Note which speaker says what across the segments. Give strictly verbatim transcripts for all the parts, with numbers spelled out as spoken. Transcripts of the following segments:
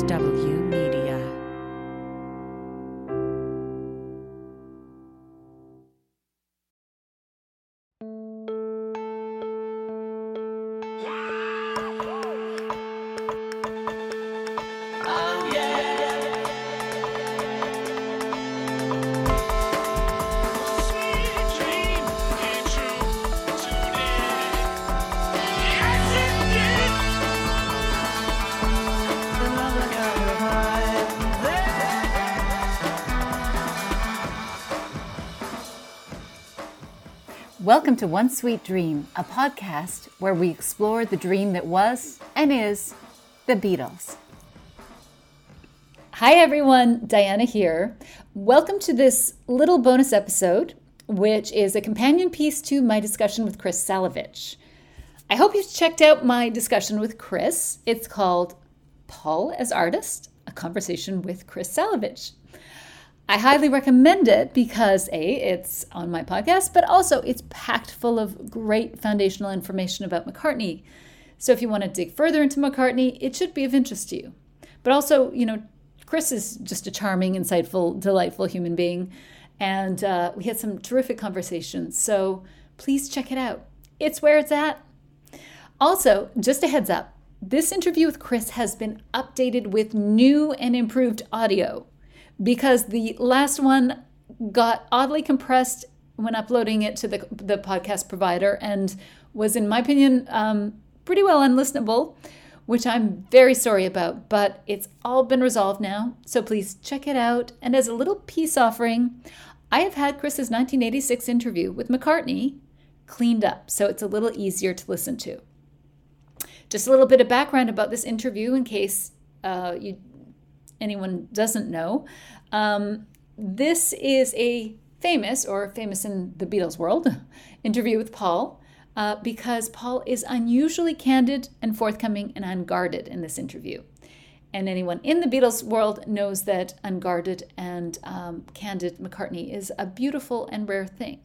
Speaker 1: H W Media. Welcome to One Sweet Dream, a podcast where we explore the dream that was and is the Beatles. Hi everyone, Diana here. Welcome to this little bonus episode, which is a companion piece to my discussion with Chris Salewicz. I hope you've checked out my discussion with Chris. It's called Paul as Artist, a conversation with Chris Salewicz. I highly recommend it because A, it's on my podcast, but also it's packed full of great foundational information about McCartney. So if you want to dig further into McCartney, it should be of interest to you. But also, you know, Chris is just a charming, insightful, delightful human being. And uh, we had some terrific conversations. So please check it out. It's where it's at. Also, just a heads up, this interview with Chris has been updated with new and improved audio, because the last one got oddly compressed when uploading it to the, the podcast provider and was, in my opinion, um, pretty well unlistenable, which I'm very sorry about, but it's all been resolved now, so please check it out. And as a little peace offering, I have had Chris's nineteen eighty-six interview with McCartney cleaned up, so it's a little easier to listen to. Just a little bit of background about this interview in case uh, you anyone doesn't know. Um, this is a famous, or famous in the Beatles world, interview with Paul, uh, because Paul is unusually candid and forthcoming and unguarded in this interview. And anyone in the Beatles world knows that unguarded and um, candid McCartney is a beautiful and rare thing.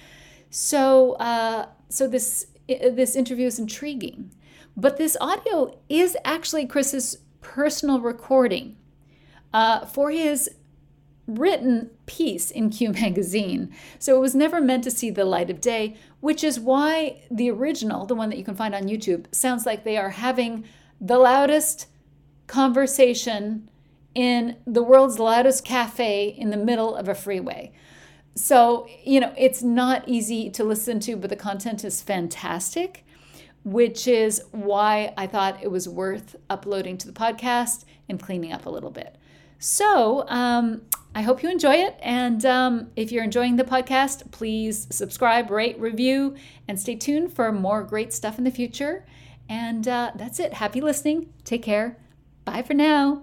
Speaker 1: So, uh, so this this interview is intriguing. But this audio is actually Chris's personal recording Uh, for his written piece in Q magazine. So it was never meant to see the light of day, which is why the original, the one that you can find on YouTube, sounds like they are having the loudest conversation in the world's loudest cafe in the middle of a freeway. So, you know, it's not easy to listen to, but the content is fantastic, which is why I thought it was worth uploading to the podcast and cleaning up a little bit. So um, I hope you enjoy it. And um, if you're enjoying the podcast, please subscribe, rate, review, and stay tuned for more great stuff in the future. And uh, that's it. Happy listening. Take care. Bye for now.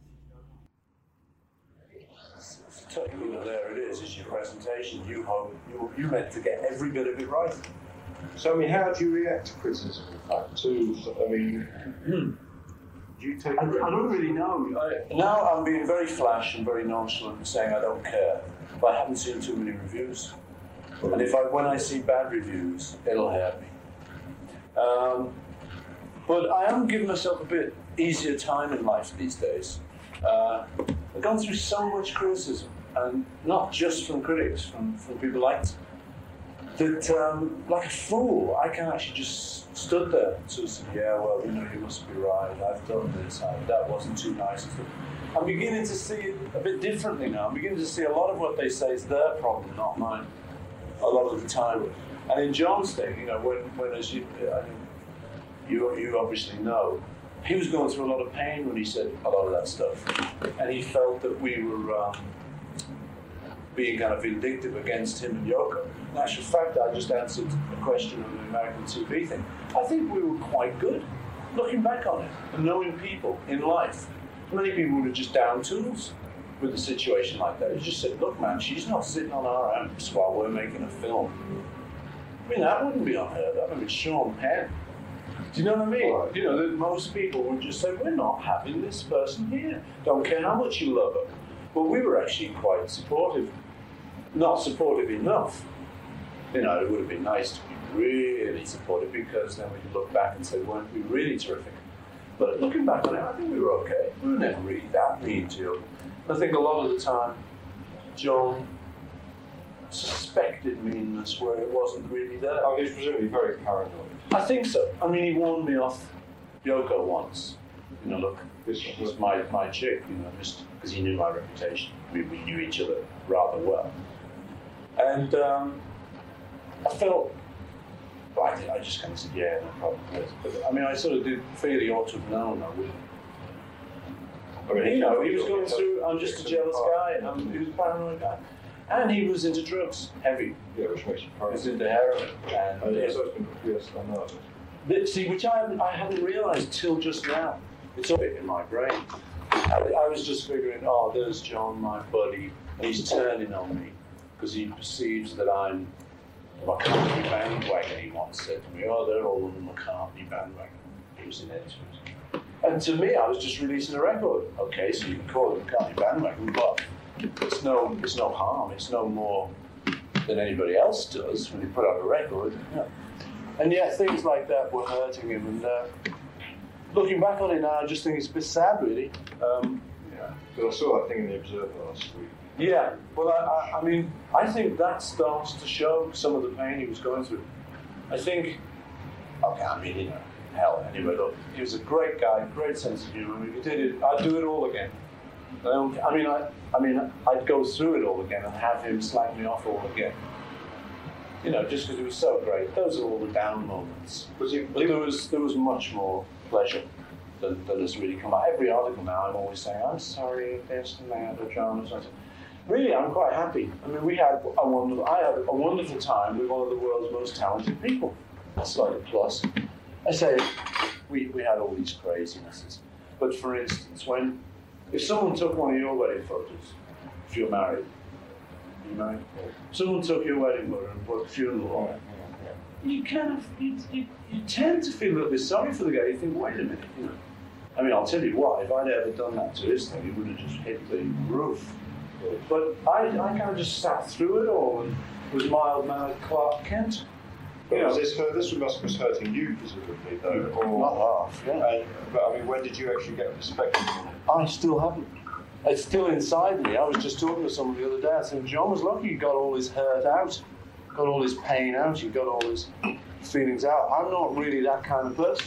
Speaker 2: You know, there it is. It's your presentation. You hope you you meant to get every bit of it right.
Speaker 3: So I mean, how do you react to criticism? Like, to I mean. You take
Speaker 2: I, I don't really know. I, now I'm being very flash and very nonchalant and saying I don't care. But I haven't seen too many reviews. And if I when I see bad reviews, it'll hurt me. Um, but I am giving myself a bit easier time in life these days. Uh, I've gone through so much criticism, and not just from critics, from, from people like that, um, like a fool, I can actually just stood there and sort of said, yeah, well, you know, you must be right, I've done this, I, that wasn't too nice. I'm beginning to see it a bit differently now. I'm beginning to see a lot of what they say is their problem, not mine, a lot of the time. And in John's thing, you know, when, when as you, I mean, you, you obviously know, he was going through a lot of pain when he said a lot of that stuff. And he felt that we were um, being kind of vindictive against him and Yoko. In actual fact, I just answered a question on the American T V thing. I think we were quite good, looking back on it, and knowing people in life. Many people were just down tools with a situation like that. You just said, look, man, she's not sitting on our amps while we're making a film. I mean, that wouldn't be unheard of. I mean, Sean Penn. Do you know what I mean? Right. You know, that most people would just say, we're not having this person here. Don't care how much you love her. But we were actually quite supportive. Not supportive enough. You know, it would have been nice to be really supportive, because then we could look back and say, weren't we really terrific? But looking back on it, I think we were okay. we were never really that mean to you. I think a lot of the time, John suspected meanness where it wasn't really there.
Speaker 3: Oh, he's presumably very paranoid.
Speaker 2: I think so. I mean, he warned me off Yoko once. You know, look, this was my, my chick, you know, just because he knew my reputation. We, we knew each other rather well. And um, I felt, well, I, did, I just kind of said, yeah, no problem. But, I mean, I sort of did feel he ought to have known I wouldn't. I mean, you know, he was going through, I'm just a jealous guy, and he was a paranoid guy. And he was into drugs, heavy.
Speaker 3: Yeah, which makes you
Speaker 2: He
Speaker 3: paranoid.
Speaker 2: was into heroin. And,
Speaker 3: Oh, yes, I've been, yes, I know.
Speaker 2: But see, which I haven't, I hadn't realised till just now. It's all in my brain. I, I was just figuring, oh, there's John, my buddy, and he's turning on me because he perceives that I'm the McCartney bandwagon. He once said to me, oh, they're all on the McCartney bandwagon. He was in it. And to me, I was just releasing a record. Okay, so you can call it McCartney bandwagon, but it's no, it's no harm. It's no more than anybody else does when they put out a record. You know. And yet things like that were hurting him. And uh, looking back on it now, I just think it's a bit sad, really. Um,
Speaker 3: Yeah, because I saw that thing in the Observer last week.
Speaker 2: yeah, well, I, I, I mean, I think that starts to show some of the pain he was going through. I think, okay, I mean, you know, hell, anyway, look, he was a great guy, great sense of humour. If he did it, I'd do it all again. I, don't, I mean, I, I mean, I'd go through it all again and have him slag me off all again. You know, just because it was so great. Those are all the down moments.
Speaker 3: Was it?
Speaker 2: But there was there was much more pleasure than, than has really come out. Every article now, I'm always saying, I'm sorry, this and that, the dramas. Really, I'm quite happy. I mean, we had a wonderful, I had a wonderful time with one of the world's most talented people. That's like a plus. I say, we, we had all these crazinesses. But for instance, when, if someone took one of your wedding photos, if you're married, you married? Someone took your wedding photo and put a funeral on it, you kind of, you, you, you tend to feel a little bit sorry for the guy. You think, wait a minute, you know. I mean, I'll tell you what, if I'd ever done that to his thing, it would have just hit the roof. But I, I kind of just sat through it all and was mild-mannered Clark Kent.
Speaker 3: But was this, this must have been hurting you, presumably, though? Or,
Speaker 2: Not half, yeah.
Speaker 3: and, but I mean, when did you actually get a perspective on it?
Speaker 2: I still haven't. It's still inside me. I was just talking to someone the other day. I said, John was lucky he got all his hurt out, got all his pain out, he got all his feelings out. I'm not really that kind of person.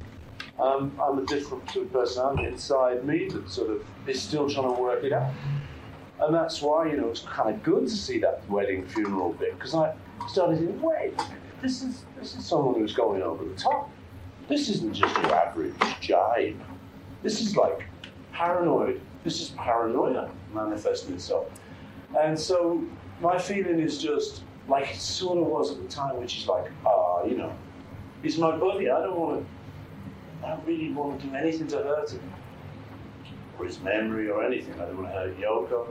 Speaker 2: Um, I'm a different sort of personality inside me that sort of is still trying to work it out. And that's why, you know, it's kind of good to see that wedding funeral bit, because I started thinking, wait, this is this is someone who's going over the top. This isn't just your average jibe. This is like paranoid. This is paranoia manifesting itself. And so my feeling is just like it sort of was at the time, which is like, ah, you know, he's my buddy. I don't want to, I don't really want to do anything to hurt him, or his memory or anything. I don't want to hurt Yoko.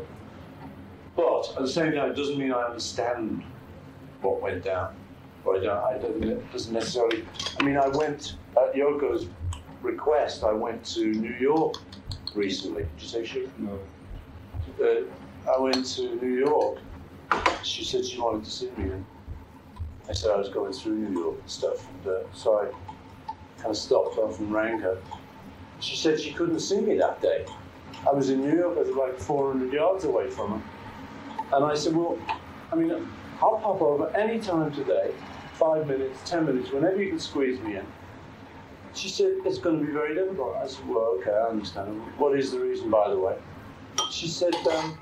Speaker 2: But at the same time, it doesn't mean I understand what went down. Or I don't, I don't, it doesn't necessarily, I mean, I went, at Yoko's request, I went to New York recently. Did you say she?
Speaker 3: No.
Speaker 2: Uh, I went to New York. She said she wanted to see me, and I said I was going through New York and stuff. And uh, so I kind of stopped off and rang her. She said she couldn't see me that day. I was in New York, I was like four hundred yards away from her. And I said, well, I mean, I'll pop over any time today, five minutes, ten minutes, whenever you can squeeze me in. She said, it's going to be very difficult. I said, well, okay, I understand. What is the reason, by the way? She said, um,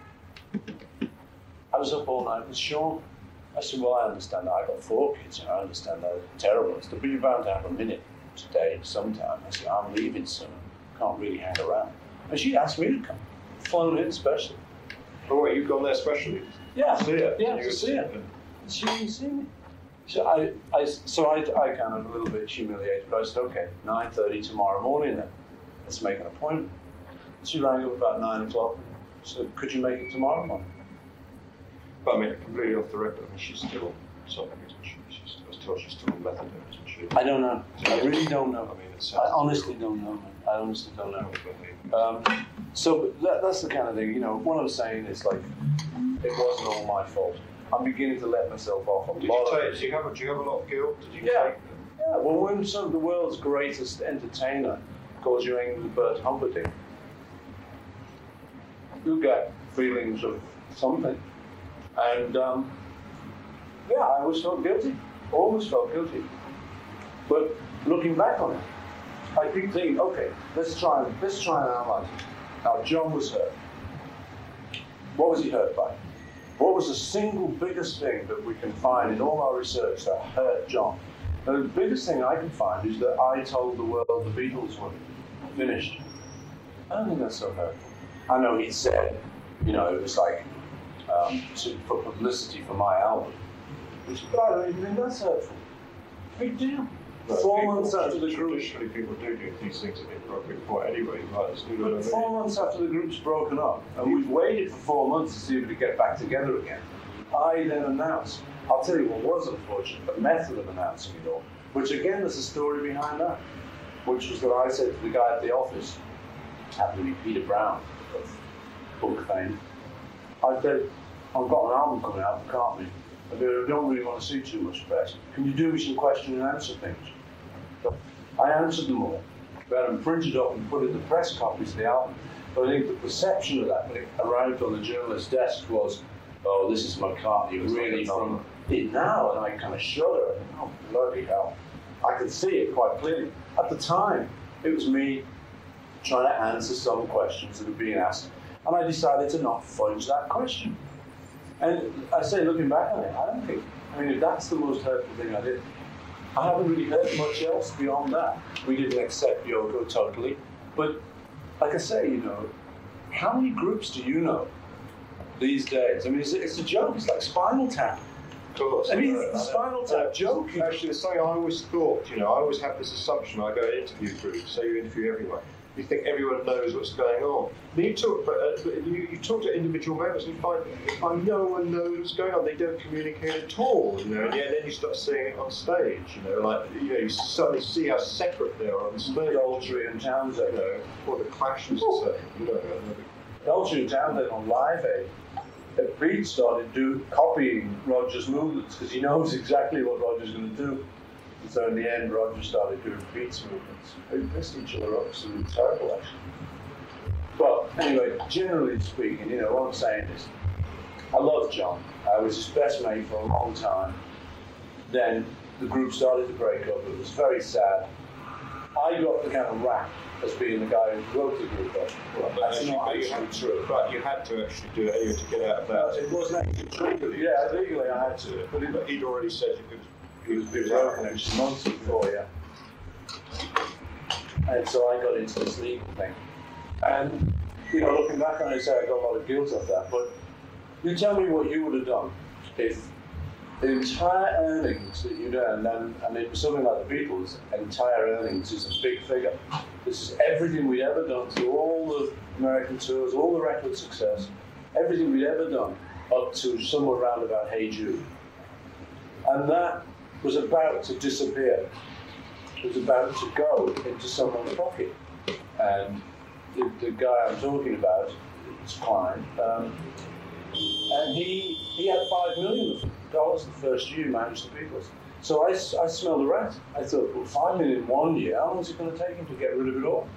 Speaker 2: I was up all night with Sean. I said, well, I understand that. I've got four kids, and I understand that it's terrible and stuff, but you're bound to have a minute today, sometime. I said, I'm leaving soon. Can't really hang around. And she asked me to come. Flown in specially.
Speaker 3: Oh, wait, you've gone there specially?
Speaker 2: Yeah.
Speaker 3: See her?
Speaker 2: Yeah,
Speaker 3: You
Speaker 2: to see her. She didn't see me. So I, I, so I, I kind of a little bit humiliated, but I said, okay, nine thirty tomorrow morning then. Let's make an appointment. She rang up about nine o'clock. Said, could you make it tomorrow morning?
Speaker 3: But I mean, completely off the record, I mean, she's still on something, isn't she? She's, I was told she's still on methadone, isn't she?
Speaker 2: I don't know. I really don't know.
Speaker 3: I mean, it's...
Speaker 2: I honestly don't know. I honestly don't know. Um, so that, that's the kind of thing, you know, what I'm saying is like, it wasn't all my fault. I'm beginning to let myself off a
Speaker 3: Did
Speaker 2: lot
Speaker 3: you
Speaker 2: of
Speaker 3: take,
Speaker 2: it.
Speaker 3: do you have a, do you have a lot of guilt? Did you
Speaker 2: Yeah.
Speaker 3: take them?
Speaker 2: Yeah, well, when some of the world's greatest entertainer calls you Engelbert Humperdinck, you get feelings of something. And um, yeah, I always felt guilty, always felt guilty. But looking back on it, I keep thinking, okay, let's try and let's try and analyze it. Now, John was hurt. What was he hurt by? What was the single biggest thing that we can find in all our research that hurt John? And the biggest thing I can find is that I told the world the Beatles were finished. I don't think that's so hurtful. I know he said, you know, it was like um, to, for publicity for my album. Which, but I don't even think that's hurtful. Big deal.
Speaker 3: No,
Speaker 2: four
Speaker 3: people,
Speaker 2: months after the group.
Speaker 3: Traditionally, people do do these things at the appropriate point anyway. Like, let's do
Speaker 2: But
Speaker 3: it.
Speaker 2: four months after the group's broken up, and we've waited for four months to see if we could get back together again, I then announced, I'll tell you what was unfortunate, the method of announcing it all, which again, there's a story behind that, which was that I said to the guy at the office, happened to be Peter Brown of book fame, I said, I've got an album coming out, can't we? I don't really want to see too much press. Can you do me some question and answer things? So I answered them all. We had them printed up and put in the press copies of the album. But I think the perception of that when it arrived on the journalist's desk was, oh, this is McCartney really from it now, and I kind of shudder. And, oh, bloody hell. I could see it quite clearly. At the time, it was me trying to answer some questions that were being asked, and I decided to not fudge that question. And I say, looking back on it, I don't think, I mean, if that's the most hurtful thing I did, I haven't really heard much else beyond that. We didn't accept Yoko totally, but like I say, you know, how many groups do you know these days? I mean, it's, it's a joke, it's like Spinal Tap.
Speaker 3: Of course.
Speaker 2: I mean, it's the Spinal Tap joke.
Speaker 3: Actually, it's something I always thought, you know, I always have this assumption when I go to interview groups, say you interview everyone, you think everyone knows what's going on. Then you talk, but, uh, but you, you talk to individual members and you find, find no one knows what's going on. They don't communicate at all, you know. And yeah, then you start seeing it on stage, you know, like you know, you suddenly see how separate they are on stage.
Speaker 2: Daltrey and Townsend,
Speaker 3: you know, or the Clash was the same, you know.
Speaker 2: Daltrey and Townsend on Live Aid. Pete started do, copying Roger's movements because he knows exactly what Roger's going to do. And so in the end, Roger started doing Pete's movements. They pissed each other up, so it was terrible, actually. But anyway, generally speaking, you know, what I'm saying is, I love John. I was his best mate for a long time. Then the group started to break up. It was very sad. I got the kind of rap as being the guy who wrote the group up. Well, that's not actually true.
Speaker 3: But you had to actually do it anyway to get out of that.
Speaker 2: No, it wasn't actually true, but yeah, legally I had to.
Speaker 3: But, but he'd already said you could.
Speaker 2: He was being broken actually months before, yeah. And so I got into this legal thing. And, you know, looking back on it, I say I got a lot of guilt of that, but you tell me what you would have done if the entire earnings that you'd earned, and, and it was something like the Beatles, entire earnings is a big figure. This is everything we'd ever done through all the American tours, all the record success, everything we'd ever done up to somewhere around about Hey Jude. And that was about to disappear. It was about to go into someone's pocket. And the, the guy I'm talking about, it's Klein, um, and he he had five million dollars the first year he managed the Beatles. So I, I smelled a rat. I thought, well, five million in one year, how long is it going to take him to get rid of it all?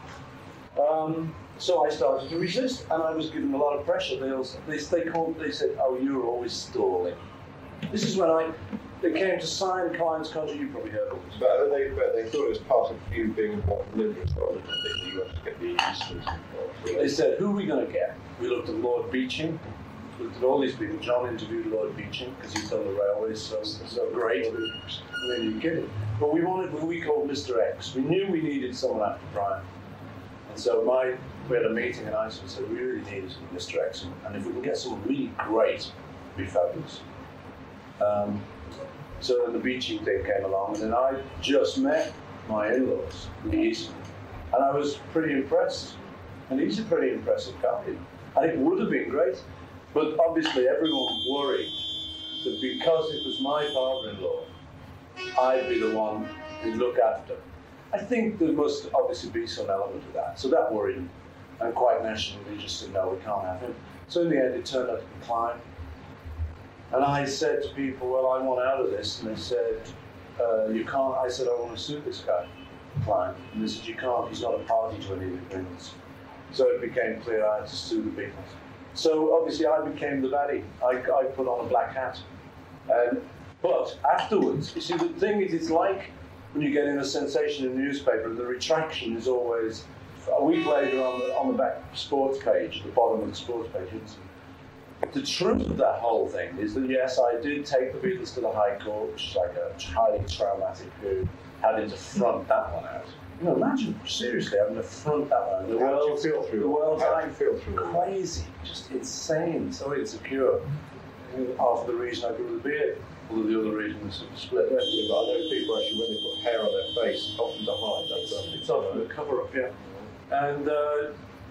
Speaker 2: Um, so I started to resist, and I was given a lot of pressure. They also, they, they called, they said, oh, you're always stalling. This is when I, they came to sign Klein's contract. You probably heard of this.
Speaker 3: But they, but they thought it was part of you being involved in Liberals, rather than that you wanted to get the Easters involved.
Speaker 2: They said, who are we going to get? We looked at Lord Beeching. Looked at all these people. John interviewed Lord Beeching because he's done the railways so so great. I mean, you're kidding. But we wanted who we called Mister X. We knew we needed someone after Brian. And so my we had a meeting in Iceland and said we really needed Mister X. And if we can get someone really great, it'd be fabulous. Um, so then the Beeching thing came along, and then I just met my in-laws in the East, and I was pretty impressed. And he's a pretty impressive guy. And it would have been great. But obviously everyone worried that because it was my father-in-law, I'd be the one who'd look after. I think there must obviously be some element of that. So that worried him. And quite nationally, they just said, no, we can't have him. So in the end, it turned out to be Klein. And I said to people, well, I want out of this. And they said, uh, you can't. I said, I want to sue this guy, Klein. And they said, you can't. He's not a party to any of the agreements. So it became clear I had to sue the Beatles. So obviously I became the baddie. I, I put on a black hat. And, but afterwards, you see, the thing is, it's like when you get in a sensation in the newspaper, the retraction is always a week later on the, on the back sports page, the bottom of the sports page. It's, the truth of that whole thing is that, yes, I did take the Beatles to the High Court, which is like a highly traumatic period, having to front that one out. You know, imagine, seriously, having to front that one out. The
Speaker 3: How
Speaker 2: world's,
Speaker 3: do you feel through
Speaker 2: the
Speaker 3: it?
Speaker 2: world's
Speaker 3: How do
Speaker 2: like
Speaker 3: you feel through it?
Speaker 2: crazy, just insane, so insecure. Half the reason I grew the beard, all of the other reasons sort of split.
Speaker 3: Yeah, but I know people actually, when they put hair on their face, often to hide. That's um,
Speaker 2: It's often a cover-up, yeah. And uh,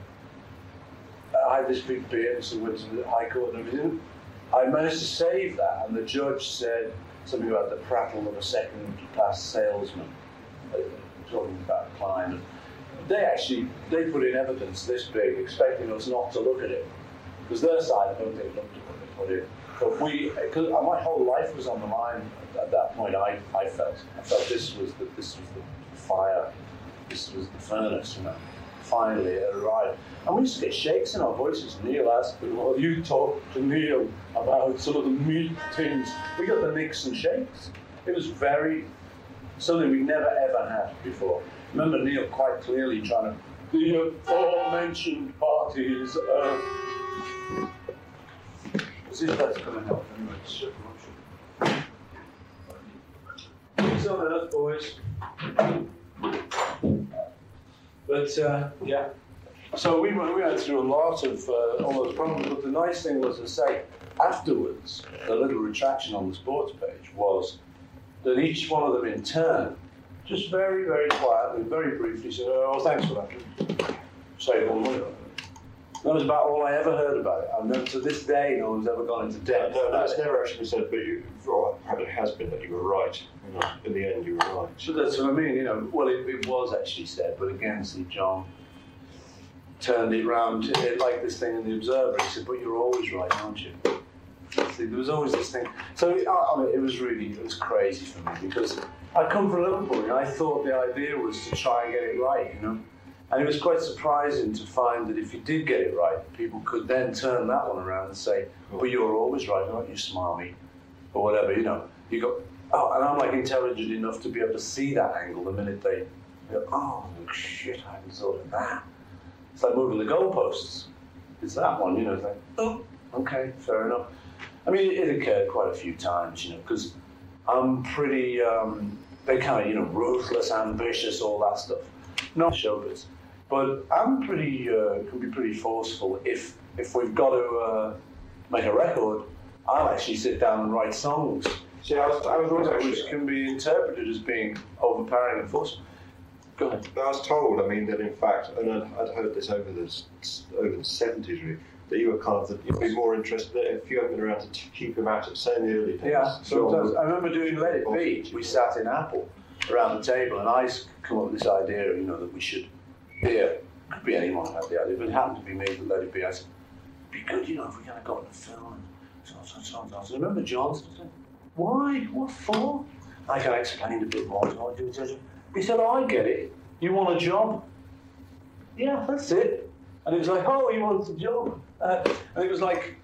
Speaker 2: I had this big beard, so went to the High Court and everything. I managed to save that, and the judge said something about the prattle of a second-class salesman, uh, talking about Klein. They actually, they put in evidence this big, expecting us not to look at it. Because their side, I don't think, looked at what they put in. But we, because my whole life was on the line at that point, I, I felt. I felt this was the, this was the fire, this was the furnace, you know. Finally, it arrived. And we used to get shakes in our voices. Neil asked, well, you talk to Neil about some of the meat things. We got the Nixon shakes. It was very, something we never ever had before. Remember Neil quite clearly trying to, the aforementioned parties, uh, is this place going to help anyway? Shut them up. Peace on earth, boys. But uh, yeah, so we went, we went through a lot of uh, all those problems. But the nice thing was to say afterwards, the little retraction on the sports page was that each one of them in turn, just very, very quietly, very briefly said, "Oh, thanks for that." Say one word. That was about all I ever heard about it. And then to this day, no one's ever gone into depth.
Speaker 3: No, that's never actually said, but you, well, it has been that you were right. You know, in the end, you were right.
Speaker 2: So that's what I mean, you know. Well, it, it was actually said, but again, see, John turned it round to it like this thing in the Observer. He said, "But you're always right, aren't you?" See, there was always this thing. So I mean, it was really, it was crazy for me because I come from Liverpool, and I thought the idea was to try and get it right, you know. And it was quite surprising to find that if you did get it right, people could then turn that one around and say, "Well, you're always right, aren't you, smarmy?" Or whatever, you know. You go, oh, and I'm like intelligent enough to be able to see that angle the minute they go, "Oh, shit, I hadn't thought of that." It's like moving the goalposts. It's that one, you know, it's like, oh, okay, fair enough. I mean, it, it occurred quite a few times, you know, because I'm pretty, um, they kind of, you know, ruthless, ambitious, all that stuff. Not showbiz. But I'm pretty, uh, can be pretty forceful. If if we've got to uh, make a record, I'll actually sit down and write songs.
Speaker 3: See, I was, I was always actually,
Speaker 2: Which can be interpreted as being overpowering and forceful. Go ahead.
Speaker 3: I was told, I mean, that in fact, and I'd, I'd heard this over the over the seventies, really, that you were kind of, the, you'd be more interested if you hadn't been around to t- keep him out, say in the early days.
Speaker 2: Yeah, sometimes. I remember doing Let It Be. We sat in Apple around the table, and I come up with this idea, you know, that we should hear. Could be anyone who had the idea, but it happened to be me that Let It Be. I said, it'd be good, you know, if we kind of got in a film and so on, so on, so on. So on. So I remember Johnson said, why? What for? I kind of explained a bit more. So I do it. He said, oh, I get it. You want a job? Yeah, that's it. And it was like, oh, he wants a job. Uh, and it was like,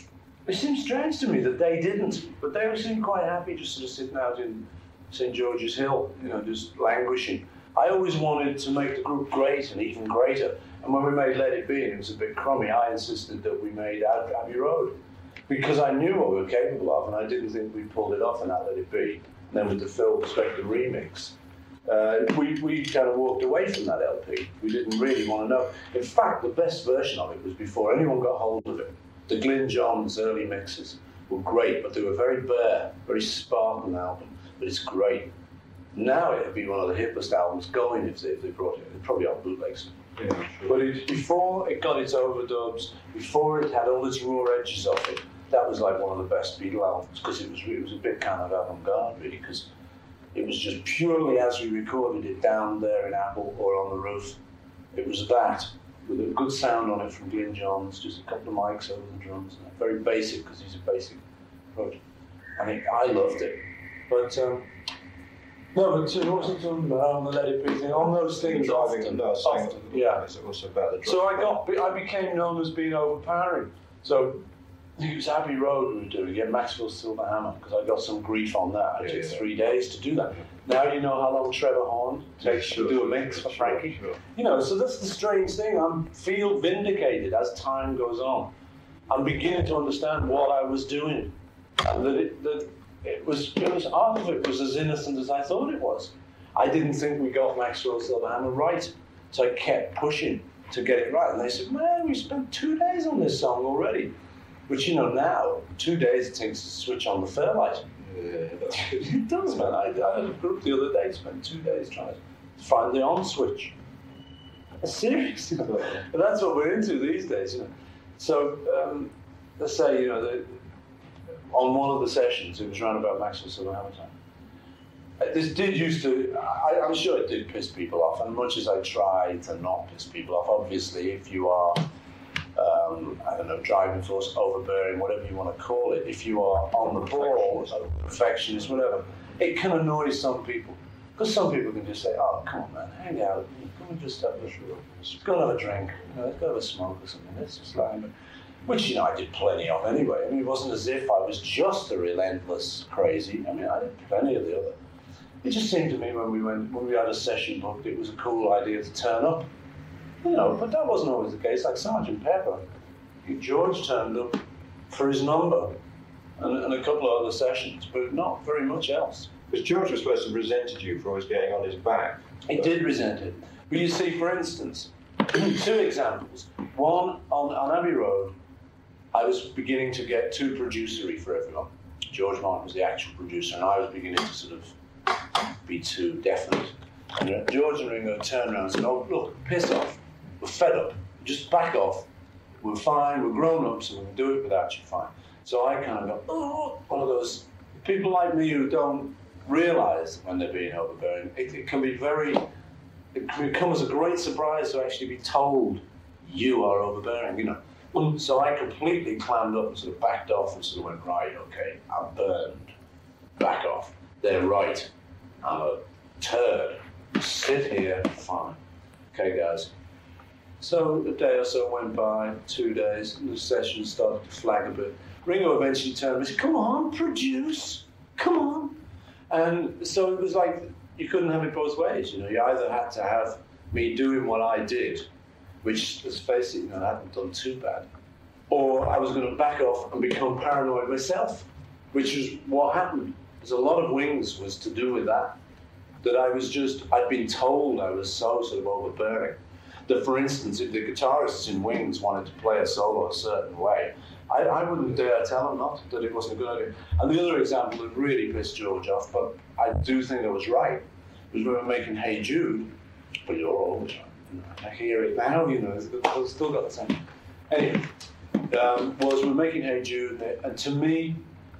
Speaker 2: it seemed strange to me that they didn't, but they seemed quite happy just sort of sitting out in Saint George's Hill, you know, just languishing. I always wanted to make the group great and even greater. And when we made Let It Be, and it was a bit crummy, I insisted that we made Abbey Road. Because I knew what we were capable of, and I didn't think we pulled it off in that Let It Be. And then with the Phil Spector remix, uh, we, we kind of walked away from that L P. We didn't really want to know. In fact, the best version of it was before anyone got hold of it. The Glyn Johns early mixes were great, but they were very bare, very Spartan album, but it's great. Now it would be one of the hippest albums going if they, if they brought it. It'd probably on bootlegs.
Speaker 3: Yeah, sure.
Speaker 2: But it, before it got its overdubs, before it had all its raw edges of it, that was like one of the best Beatle albums because it was it was a bit kind of avant-garde really, because it was just purely as we recorded it down there in Apple or on the roof. It was that with a good sound on it from Glyn Johns, just a couple of mics over the drums, and very basic because he's a basic project. I mean, I loved it, but. Um, No, but so what was it talking about on the Let It Be thing? On those things,
Speaker 3: driving,
Speaker 2: often,
Speaker 3: no, I was saying,
Speaker 2: often, yeah.
Speaker 3: It's also about the driving.
Speaker 2: So I got, I became known as being overpowering. So it was Abbey Road we were doing, yeah, Maxwell's Silver Hammer, because I got some grief on that. I
Speaker 3: Yeah,
Speaker 2: took
Speaker 3: yeah.
Speaker 2: three days to do that. Now you know how long Trevor Horn takes
Speaker 3: Sure,
Speaker 2: to do a
Speaker 3: sure,
Speaker 2: mix
Speaker 3: sure,
Speaker 2: for Frankie.
Speaker 3: sure.
Speaker 2: You know, so that's the strange thing. I feel vindicated as time goes on. I'm beginning to understand what I was doing, and that it, that it was, it was half of it was as innocent as I thought it was. I didn't think we got Maxwell's Silver Hammer right, so I kept pushing to get it right. And they said, man, we spent two days on this song already. Which, you know, now, two days it takes to switch on the Fairlight.
Speaker 3: Yeah,
Speaker 2: It does, man. I, I had a group the other day, spent two days trying to find the on switch. Seriously, you know? But that's what we're into these days, you know. So, um, let's say, you know, the, on one of the sessions, it was around about Maxwell Silver Hammer time. Uh, This did used to, I, I'm sure it did piss people off, and much as I try to not piss people off, obviously, if you are, um, I don't know, driving force, overbearing, whatever you want to call it, if you are on the ball, a perfectionist, whatever, it can annoy some people. Because some people can just say, oh, come on, man, hang out, come and just have a, just go and have a drink, you know, let's go have a smoke or something, let's just lie. Which, you know, I did plenty of anyway. I mean, it wasn't as if I was just a relentless crazy. I mean, I did plenty of the other. It just seemed to me when we went, when we had a session booked, it was a cool idea to turn up. You know, but that wasn't always the case. Like Sergeant Pepper, George turned up for his number and, and a couple of other sessions, but not very much else.
Speaker 3: Because George was supposed to have resented you for always getting on his back.
Speaker 2: He did resent it. But you see, for instance, two examples. One, on, on Abbey Road, I was beginning to get too producery for everyone. George Martin was the actual producer, and I was beginning to sort of be too definite. And George and Ringo turned around and said, oh, look, piss off. We're fed up. Just back off. We're fine. We're grown-ups, and we can do it without you, fine. So I kind of go, oh, one of those people like me who don't realise when they're being overbearing. It, it can be very, it can come as a great surprise to actually be told you are overbearing, you know. So I completely clammed up and sort of backed off and sort of went, right, okay, I'm burned. Back off. They're right. I'm a turd. Sit here, fine. Okay, guys. So a day or so went by, two days, and the session started to flag a bit. Ringo eventually turned and said, come on, produce. Come on. And so it was like, you couldn't have it both ways, you know. You either had to have me doing what I did, which, let's face it, you know, I hadn't done too bad, or I was going to back off and become paranoid myself, which was what happened. There's a lot of Wings was to do with that, that I was just, I'd been told I was so sort of overbearing, that for instance, if the guitarists in Wings wanted to play a solo a certain way, I, I wouldn't dare tell them not, that it wasn't a good idea. And the other example that really pissed George off, but I do think I was right, was when we were making Hey Jude, but you're all the time. I hear it now, you know, it's still got the same. Anyway, um, was we're making Hey Jude, and to me,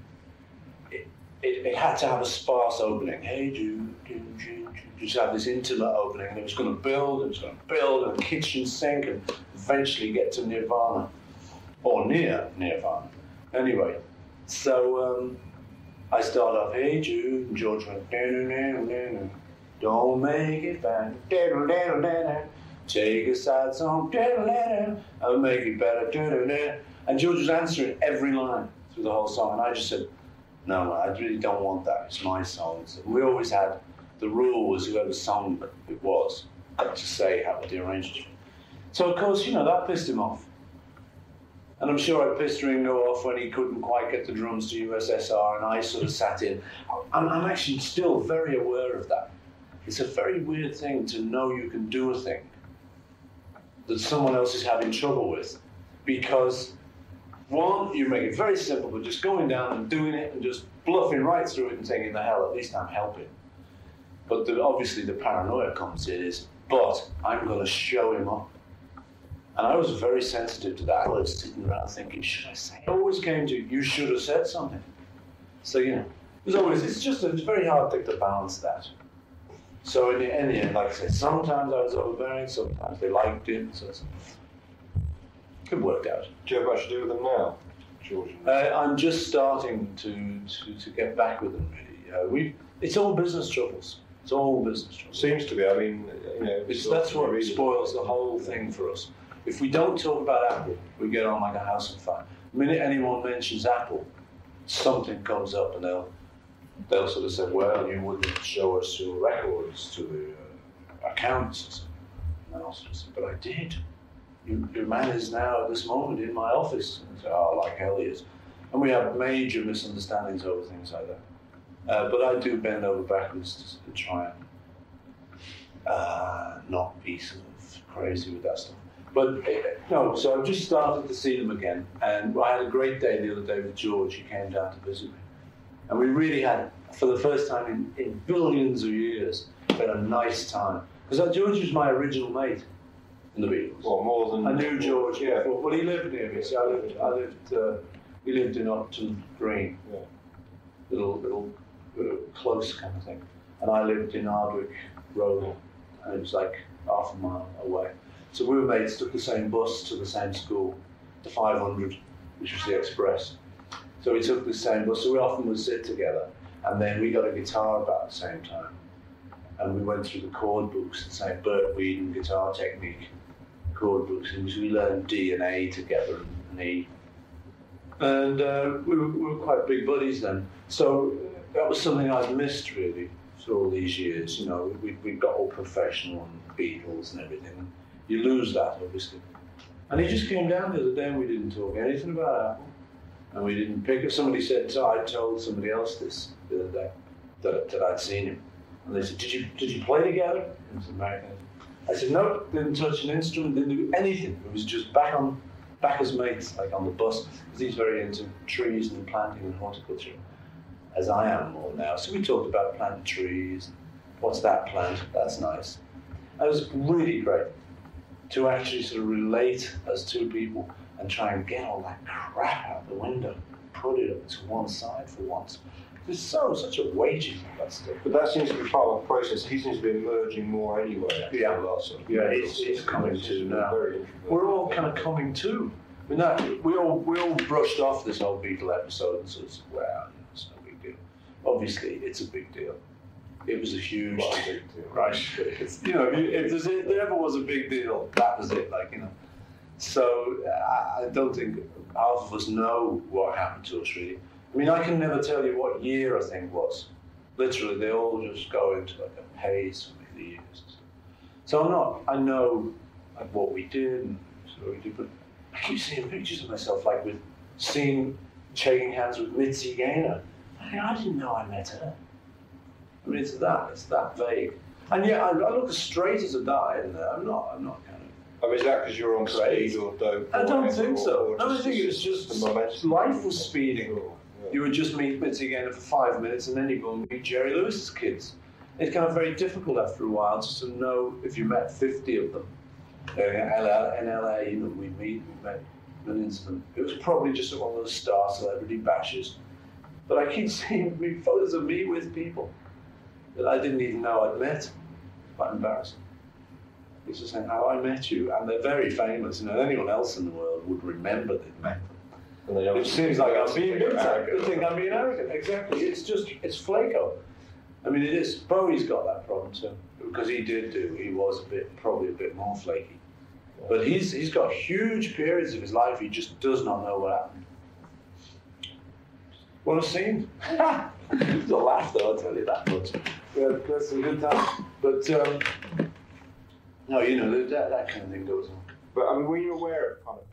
Speaker 2: it, it, it had to have a sparse opening. Hey Jude, Jude, Jude, Jude. Just have this intimate opening, and it was going to build, it was going to build, and a kitchen sink, and eventually get to Nirvana, or near Nirvana. Anyway, so um, I started off, Hey Jude, and George went, no, no, no, no, no. Don't make it bad. Take a sad song. I'll make it better. And George was answering every line through the whole song. And I just said, no, I really don't want that. It's my song. So we always had, the rule was whoever's song it was had to say how the arrangement. So, of course, you know, that pissed him off. And I'm sure I pissed Ringo off when he couldn't quite get the drums to U S S R, and I sort of sat in. I'm, I'm actually still very aware of that. It's a very weird thing to know you can do a thing that someone else is having trouble with, because one, you make it very simple, but just going down and doing it and just bluffing right through it and thinking, the hell, at least I'm helping. But the, obviously the paranoia comes in is, but I'm going to show him up. And I was very sensitive to that. I was sitting around thinking, should I say it? It always came to, you should have said something. So, you know, there's always, it's just, it's very hard to balance that. So in the, in the end, like I said, sometimes I was overbearing, sometimes they liked it, so it's, it worked out.
Speaker 3: Do you have much to do with them now, George?
Speaker 2: Uh, I'm just starting to, to, to get back with them, really. Uh, we it's all business troubles. It's all business troubles.
Speaker 3: Seems to be. I mean, you know,
Speaker 2: it's, that's what really spoils the whole thing for us. If we don't talk about Apple, we get on like a house on fire. The minute anyone mentions Apple, something comes up, and they'll they'll sort of say, "Well, you wouldn't show us your records to the uh, accounts." And I'll sort of say, "But I did. You, your man is now at this moment in my office." And I say, "Oh, like hell he is." And we have major misunderstandings over things like that. Uh, but I do bend over backwards to, to try and uh, not be sort of crazy with that stuff. But uh, no, so I've just started to see them again, and I had a great day the other day with George. He came down to visit me, and we really had, for the first time in, in billions of years, had a nice time. Because George was my original mate in the Beatles.
Speaker 3: Well, more than
Speaker 2: I knew George.
Speaker 3: Yeah.
Speaker 2: Before. Well, he lived near me. See, I lived. I lived. Uh, he lived in Upton Green,
Speaker 3: yeah.
Speaker 2: little, little, uh, close kind of thing, and I lived in Ardwick Road, and it was like half a mile away. So we were mates, took the same bus to the same school, the five hundred, which was the Express. So we took the same bus, so we often would sit together, and then we got a guitar about the same time. And we went through the chord books, the same Bert Weedon guitar technique chord books, and we learned D and A together, and E. And uh, we, were, we were quite big buddies then. So that was something I'd missed really for all these years. You know, we, we got all professional and Beatles and everything. You lose that, obviously. And he just came down the other day and we didn't talk anything about Apple. And we didn't pick up. Somebody said, so I told somebody else this the other day, that, that I'd seen him. And they said, did you did you play together? It was American. I said, no, didn't touch an instrument, didn't do anything. It was just back on, back as mates, like on the bus. Because he's very into trees and planting and horticulture, as I am more now. So we talked about planting trees. What's that plant? That's nice. And it was really great to actually sort of relate as two people and try and get all that crap out the window, put it to one side for once. There's so such a weight in that stuff.
Speaker 3: But that seems to be part of the process. He seems to be emerging more anyway.
Speaker 2: Yeah,
Speaker 3: last sort of
Speaker 2: yeah, it's, it's coming to now. We're all kind of coming to. I mean, that, we all we all brushed off this whole Beatle episode and said, well, it's no big deal. Obviously, it's a big deal. It was a huge
Speaker 3: well,
Speaker 2: deal,
Speaker 3: big deal.
Speaker 2: right? It's, you know, if, there's, if there ever was a big deal, that was it. Like, you know. So I, I don't think half of us know what happened to us really. I mean, I can never tell you what year a thing was. Literally, they all just go into like a haze for me, the years. So I'm not, I know like, what we did and what we did, but I keep seeing pictures of myself, like with seeing, shaking hands with Mitzi Gaynor. I mean, I didn't know I met her. I mean, it's that, it's that vague. And yet, I, I look as straight as a die in there. I'm not, I'm not kind of.
Speaker 3: I mean, is that because you're on speed or dope?
Speaker 2: I don't think
Speaker 3: or,
Speaker 2: so.
Speaker 3: Or
Speaker 2: No, I
Speaker 3: just,
Speaker 2: think it was just,
Speaker 3: the momentum.
Speaker 2: life was speeding.
Speaker 3: Sure. Yeah.
Speaker 2: You would just meet Mitzi Gaynor for five minutes and then you go and meet Jerry Lewis's kids. It's kind of very difficult after a while just to know if you met fifty of them. In L A, you know, we meet, we met millions of them. It was probably just one of those star celebrity bashes. But I keep seeing photos of me with people that I didn't even know I'd met. Quite embarrassing. It's just saying how I met you, and they're very famous. You know, anyone else in the world would remember they'd met them.
Speaker 3: And they
Speaker 2: It seems like I'm being
Speaker 3: arrogant.
Speaker 2: They think I'm being arrogant. Exactly. It's just, it's Flaco. I mean, it is. Bowie's got that problem too, because he did do. He was a bit, probably a bit more flaky. But he's he's got huge periods of his life he just does not know what happened. What a scene! It's a laugh, though. I'll tell you that much. We had, we had some good times. But um, no, you know that that kind of thing goes on.
Speaker 3: But I mean, were you aware of kind of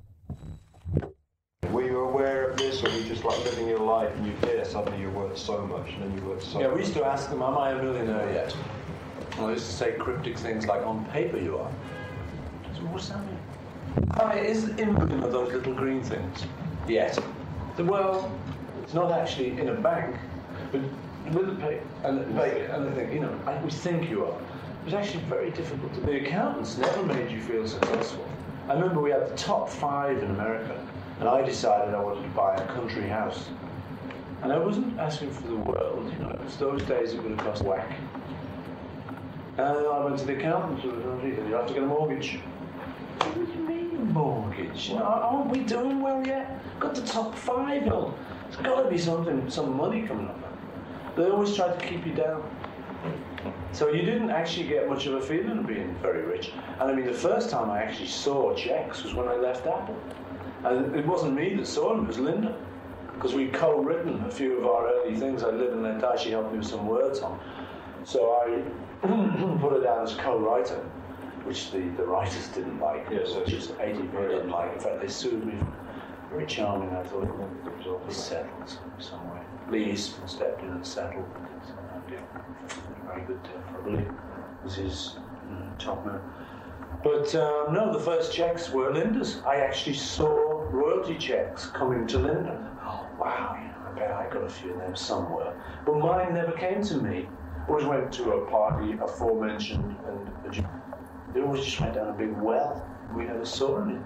Speaker 3: the, were you aware of this, or were you just like living your life and you hear suddenly you're worth so much, and then you're worth so
Speaker 2: Yeah,
Speaker 3: much?
Speaker 2: we used to ask them, am I a millionaire yet? And I used to say cryptic things like, on paper you are. So what's that mean? I mean, is in one of those little green things yet? So, well, it's not actually in a bank, but with the pay and the pay and the thing, you know, I, we think you are. It was actually very difficult. The accountants never made you feel successful. I remember we had the top five in America, and I decided I wanted to buy a country house. And I wasn't asking for the world, you know, it was those days it would have cost whack. And I went to the accountant, and he said, you have to get a mortgage. What do you mean, mortgage? You know, aren't we doing well yet? Got the top five, you know. There's got to be something, some money coming up. They always tried to keep you down. So you didn't actually get much of a feeling of being very rich. And I mean, the first time I actually saw checks was when I left Apple. And it wasn't me that saw them, it was Linda. Because we'd co-written a few of our early things. I lived and let die, she helped me with some words on. So I put her down as co-writer, which the, the writers didn't like, yes, which is A D V didn't like. In fact, they sued me. Very charming, I thought. It was settled somewhere. Lee Eastman stepped in and settled. Very good, uh, probably. Was his uh, top man. But um, no, the first checks were Linda's. I actually saw royalty checks coming to Linda. Oh, wow, yeah, I bet I got a few of them somewhere. But mine never came to me. Always went to a party, aforementioned, and they always just went down a big well. We never saw any.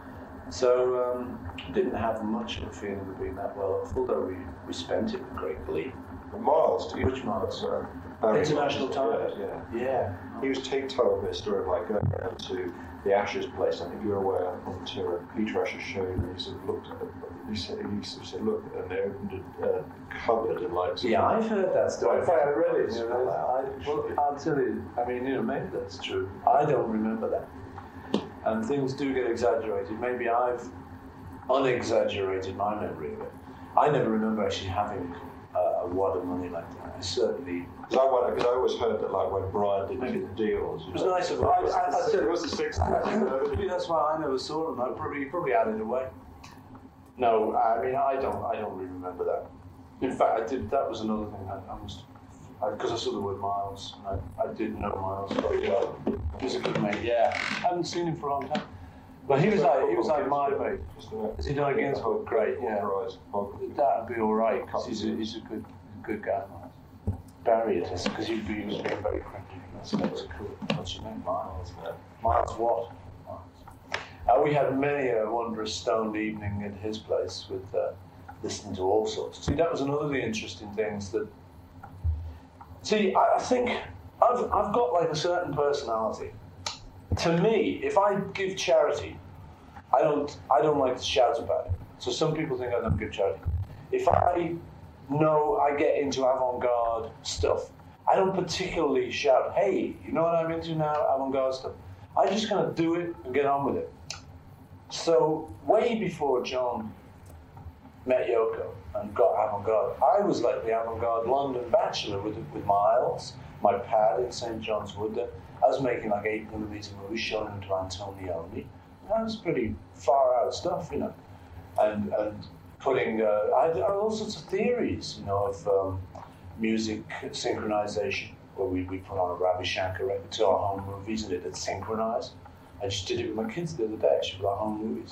Speaker 2: So um, didn't have much of a feeling of being that well off, although we, we spent it with great glee.
Speaker 3: Miles, do you?
Speaker 2: Which Miles?
Speaker 3: Uh,
Speaker 2: International Times.
Speaker 3: Yeah,
Speaker 2: yeah. Yeah.
Speaker 3: He was t- told me a story of like going around to the Ashes place. I think you were aware on to Peter Asher's show, and he sort of looked at it. He said, he sort of said, look, and they opened a uh, cupboard and like.
Speaker 2: Yeah, I've heard that story.
Speaker 3: In fact, I read it.
Speaker 2: You know, I, well, I'll tell you. I mean, you know, maybe that's true. I don't remember that. And things do get exaggerated. Maybe I've unexaggerated my memory of it. I never remember actually having uh, a wad of money like that. I certainly.
Speaker 3: Because I, wonder, 'cause I always heard that, like, when Brian did the deals.
Speaker 2: It was nice of him. I, I, I said
Speaker 3: it was the sixties.
Speaker 2: Maybe that's why I never saw him. I probably, probably had it away. No, I mean, I don't, I don't really remember that. In fact, I did. That was another thing. I, I must, because I, I saw the word Miles. And I, I did know Miles very well. He was a good mate. Yeah, I haven't seen him for a long time. But he was like, he was like my mate. Has he done against Hook? Great, yeah. That'd be all right because he's a, he's a good, good guy. Barry it is because he was being very cryptic. That's, that's cool. What's your name? Miles. Yeah. Miles what? Miles. Uh, we had many a wondrous stoned evening at his place with uh, listening to all sorts. See, that was another of the interesting things that. See, I, I think I've I've got like a certain personality. To me, if I give charity, I don't I don't like to shout about it. So some people think I don't give charity. If I know I get into avant-garde stuff, I don't particularly shout, hey, you know what I'm into now, avant-garde stuff. I just kind of do it and get on with it. So way before John met Yoko and got avant-garde, I was like the avant-garde London bachelor with with Miles, my pad in Saint John's Wood. I was making like eight millimeter movies, showing them to Antonioni. That was pretty far out stuff, you know. And and putting, uh, I had all sorts of theories, you know, of um, music synchronization, where we, we put on a Ravi Shankar record to our home movies and it'd synchronize. I just did it with my kids the other day, actually, with our home movies.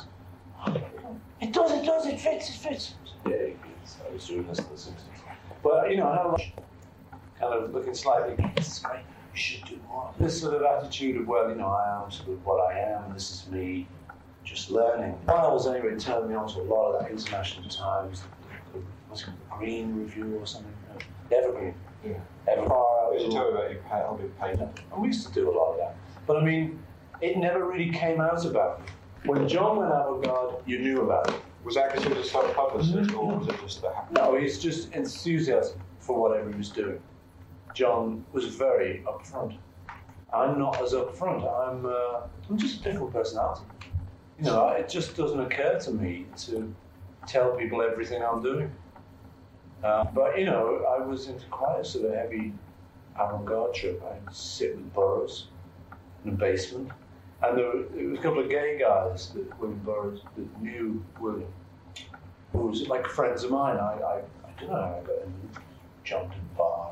Speaker 2: It does, it does, it fits, it fits. Yeah, I was doing this in the sixties. But, you know, I had kind of looking slightly, this is great. We should do more. This sort of attitude of, well, you know, I am sort of what I am, and this is me just learning. Miles, anyway, turned me on to a lot of that International Times, the, the, was it the Green Review or something? No, Evergreen.
Speaker 3: Yeah.
Speaker 2: Evergreen.
Speaker 3: Did you tell me about your hobby of painting?
Speaker 2: And we used to do a lot of that. But I mean, it never really came out about me. When John went avant-garde, you knew about it.
Speaker 3: Was that because he was a self-publicist, or was it just the happy?
Speaker 2: No, he's just enthusiasm for whatever he was doing. John was very upfront. I'm not as upfront. I'm, uh, I'm just a different personality. You know, it just doesn't occur to me to tell people everything I'm doing. Uh, but, you know, I was into quite a sort of heavy avant-garde trip. I'd sit with Burroughs in the basement. And there, were, there was a couple of gay guys, that William Burroughs, that knew William, who was like friends of mine. I, I, I don't know how I got in, jumped in the bar.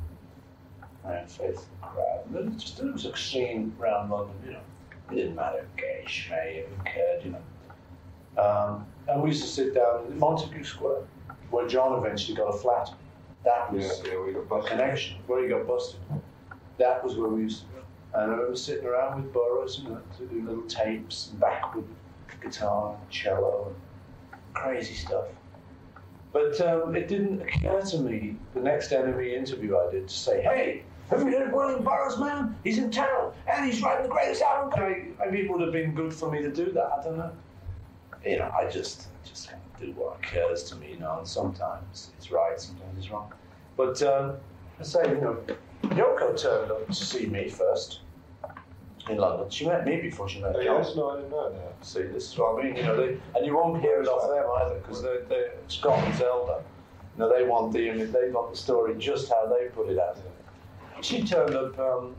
Speaker 2: I had faith in the crowd. And then just, there was a scene around London, you know. It didn't matter, gay, schmay, who cared, you know. Um, and we used to sit down in Montague Square, where John eventually got a flat. That was
Speaker 3: yeah, yeah, we got busted.
Speaker 2: a connection, where he got busted. That was where we used to go. And I remember sitting around with Burroughs, you know, to do little tapes, and backward guitar, and cello, and crazy stuff. But um, it didn't occur to me, the next Enemy interview I did, to say, hey, have you heard of William Burroughs, man? He's in town, and he's writing the greatest album. I, I mean, it would have been good for me to do that, I don't know. You know, I just, I just kind of do what occurs to me, you know, and sometimes it's right, sometimes it's wrong. But um, I say, you know, Yoko turned up to see me first in London. She met me before she met
Speaker 3: Oh,
Speaker 2: John.
Speaker 3: yes, no, I didn't know that.
Speaker 2: See, this is what I mean. You know, they, and you won't hear it off them either, because they're, they're Scott and Zelda. You know, they want the image, they want the story just how they put it out. She turned up um,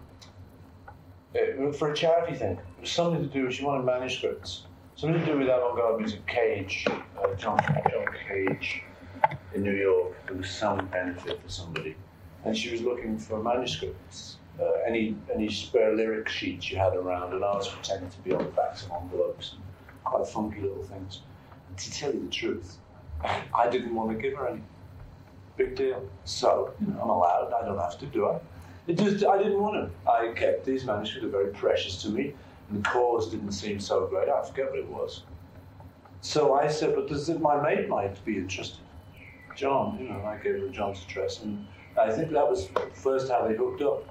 Speaker 2: it, for a charity thing. It was something to do. She wanted manuscripts. Something to do with avant-garde music. Cage, uh, John, John Cage in New York. There was some benefit for somebody, and she was looking for manuscripts. Uh, any any spare lyric sheets you had around, and ours pretended to be on the backs of envelopes, quite funky little things. And to tell you the truth, I didn't want to give her any. Big deal. So, you know, I'm allowed. I don't have to, do I? It just, I didn't want to. I kept these manuscripts. They're very precious to me, and the cause didn't seem so great. I forget what it was. So I said, but does it, my mate might be interested. John, you know, I gave her John's address, and I think that was first how they hooked up.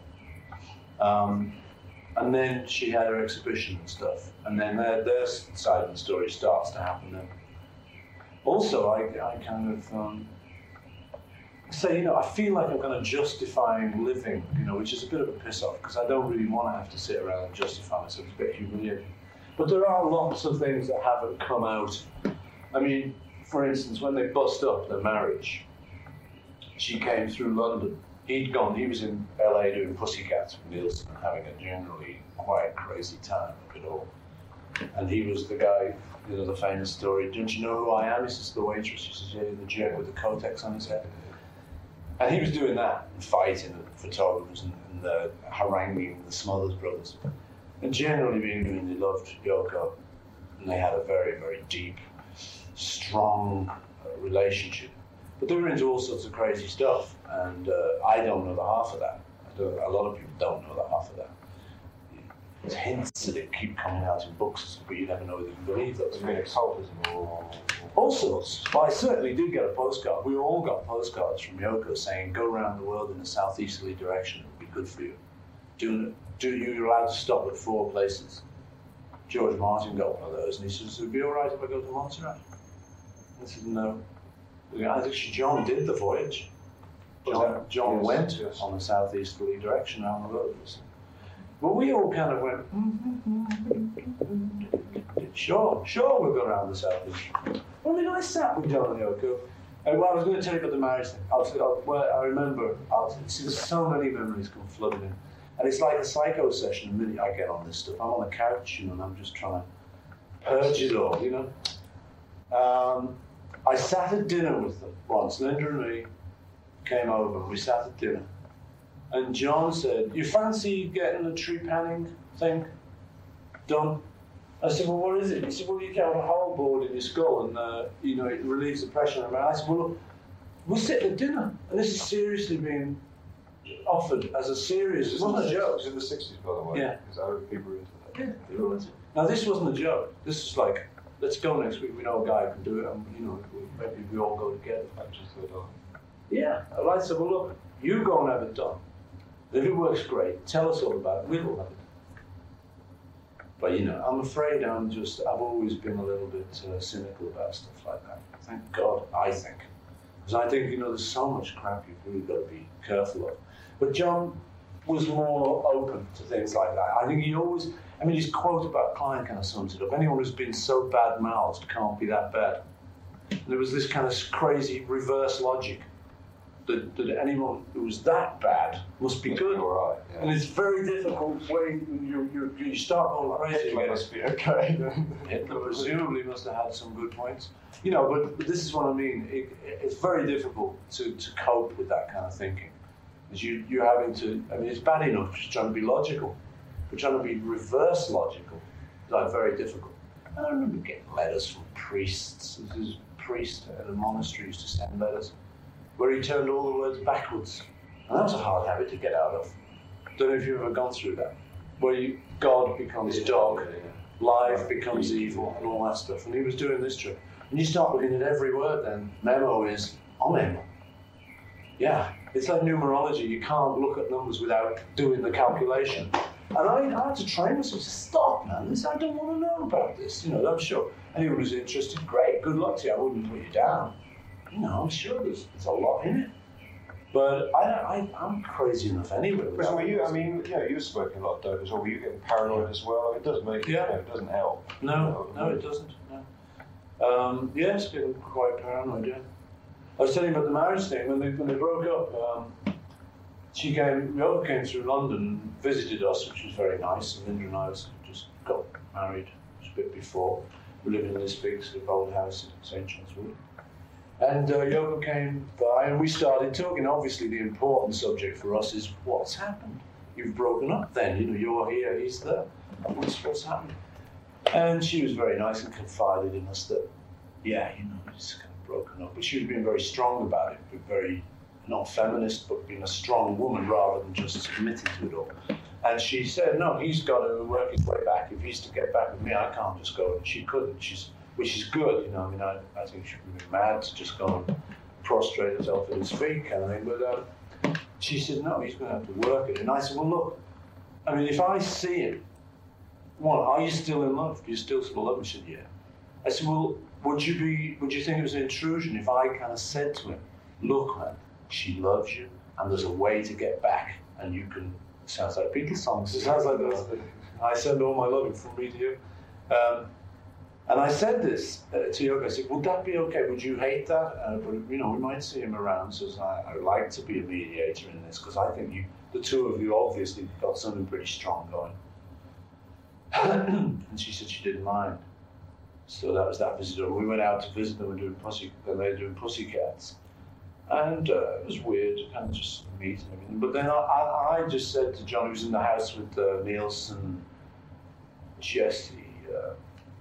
Speaker 2: Um, and then she had her exhibition and stuff, and then their, their side of the story starts to happen then. Also, I, I kind of um, say, you know, I feel like I'm kind of justifying living, you know, which is a bit of a piss off, because I don't really want to have to sit around and justify myself. It's a bit humiliating. But there are lots of things that haven't come out. I mean, for instance, when they bust up their marriage, she came through London. He'd gone, he was in L A doing Pussycats with Nielsen and having a generally quite crazy time of it all. And he was the guy, you know, the famous story, don't you know who I am? He says to the waitress, she says, yeah, the jerk with the Kotex on his head. And he was doing that, and fighting the photographers and, and the haranguing the Smothers Brothers. And generally being really loved Yoko. And they had a very, very deep, strong uh, relationship. But they were into all sorts of crazy stuff, and uh, I don't know the half of that. I don't, a lot of people don't know the half of that. There's hints that it keep coming out in books, but you never know whether you can believe those.
Speaker 3: I mean, occultism or...
Speaker 2: All sorts. But I certainly did get a postcard. We all got postcards from Yoko saying, go around the world in a southeasterly direction, it would be good for you. Do, do you're allowed to stop at four places. George Martin got one of those, and he says, would it be all right if I go to Montserrat? I said, no. Actually, John did the voyage. John, John yes, went yes. on a southeasterly direction around the world. But we all kind of went, sure, sure, we'll go around the southeast. Well, I mean, I sat with John and Yoko. And well, I was going to tell you about the marriage thing. I'll, I'll, well, I remember, I'll, see, there's so many memories come flooding in. And it's like a psycho session the minute I get on this stuff. I'm on the couch, you know, and I'm just trying to purge it all, you know. Um, I sat at dinner with them once. Linda and me came over, and we sat at dinner. And John said, you fancy getting a tree panning thing done? I said, well, what is it? He said, well, you have a hole bored in your skull, and, uh, you know, it relieves the pressure on the mouth. I said, well, look, we'll sit at dinner. And this is seriously being offered as a serious, it wasn't a joke.
Speaker 3: It was in the sixties, by the way.
Speaker 2: Yeah.
Speaker 3: Because Arab people were into that.
Speaker 2: Yeah, they were into it. Now, this wasn't a joke. This is like, let's go next week. We know a guy who can do it, and, you know, maybe we all go together. Yeah. And I said, well, look, you go and have it done. If it works great, tell us all about it. We'll all have it. But, you know, I'm afraid I'm just, I've always been a little bit uh, cynical about stuff like that. Thank God, I think. Because I think, you know, there's so much crap you've really got to be careful of. But John was more open to things like that. I think he always, I mean, his quote about Klein kind of sums it up. Anyone who's been so bad-mouthed can't be that bad. And there was this kind of crazy reverse logic. That, that anyone who's that bad must be good. All right, yeah. And it's very difficult when you, you, you start going crazy.
Speaker 3: Hitler must be okay.
Speaker 2: Hitler presumably must have had some good points. You know, but, but this is what I mean. It, it's very difficult to, to cope with that kind of thinking. Because you, you're having to, I mean, it's bad enough just trying to be logical. But trying to be reverse logical is like very difficult. And I remember getting letters from priests. This is a priest at a monastery used to send letters, where he turned all the words backwards. And that was a hard habit to get out of. Don't know if you've ever gone through that. Where you, God becomes dog, life becomes evil, and all that stuff. And he was doing this trick. And you start looking at every word then. Memo is omemo. Yeah, it's like numerology. You can't look at numbers without doing the calculation. And I, I had to train myself to stop, man. This, I don't want to know about this. You know, I'm sure anyone who's interested, great, good luck to you. I wouldn't put you down. You know, I'm sure there's, there's a lot in it. But I, I, I'm crazy enough anyway.
Speaker 3: But were you, I mean, you know, you were smoking a lot of dope as well. Were you getting paranoid as well? I mean, it does make,
Speaker 2: yeah.
Speaker 3: you know, it doesn't help.
Speaker 2: No,
Speaker 3: you know,
Speaker 2: no, it doesn't. No. Um, yes, getting quite paranoid, yeah. I was telling you about the marriage thing. When they, when they broke up, um, she came, Yoga came through London and visited us, which was very nice. And Linda and I was just got married just a bit before. We lived in this big sort of old house in Saint John's Wood. And uh, Yoga came by and we started talking. Obviously, the important subject for us is what's happened. You've broken up then, you know, you're here, he's there. What's, what's happened? And she was very nice and confided in us that, yeah, you know, it's kind of broken up. But she was being very strong about it, but very, not feminist, but being a strong woman rather than just committed to it all. And she said, no, he's got to work his way back. If he's to get back with me, I can't just go. And she couldn't, She's, which is good, you know. I mean, I, I think she would be mad to just go and prostrate herself at his feet kind of thing. But um, she said, no, he's going to have to work it. And I said, well, look, I mean, if I see him, one, are you still in love? Do you still still love him? She said, yeah. I said, well, would you be? Would you think it was an intrusion if I kind of said to him, look, man, she loves you, and there's a way to get back, and you can. It sounds like Beatles songs. It sounds like those. I send all my loving from me to you. Um, and I said this uh, to Yoga. I said, would that be okay? Would you hate that? Uh, but you know, we might see him around. So I, I would like to be a mediator in this because I think you, the two of you, obviously got something pretty strong going. And she said she didn't mind. So that was that visitor. We went out to visit them and doing pussy, and they were doing Pussycats. And uh, it was weird to kind of just meet and everything. But then I, I, I just said to John, who was in the house with uh, Nielsen, Jesse, uh,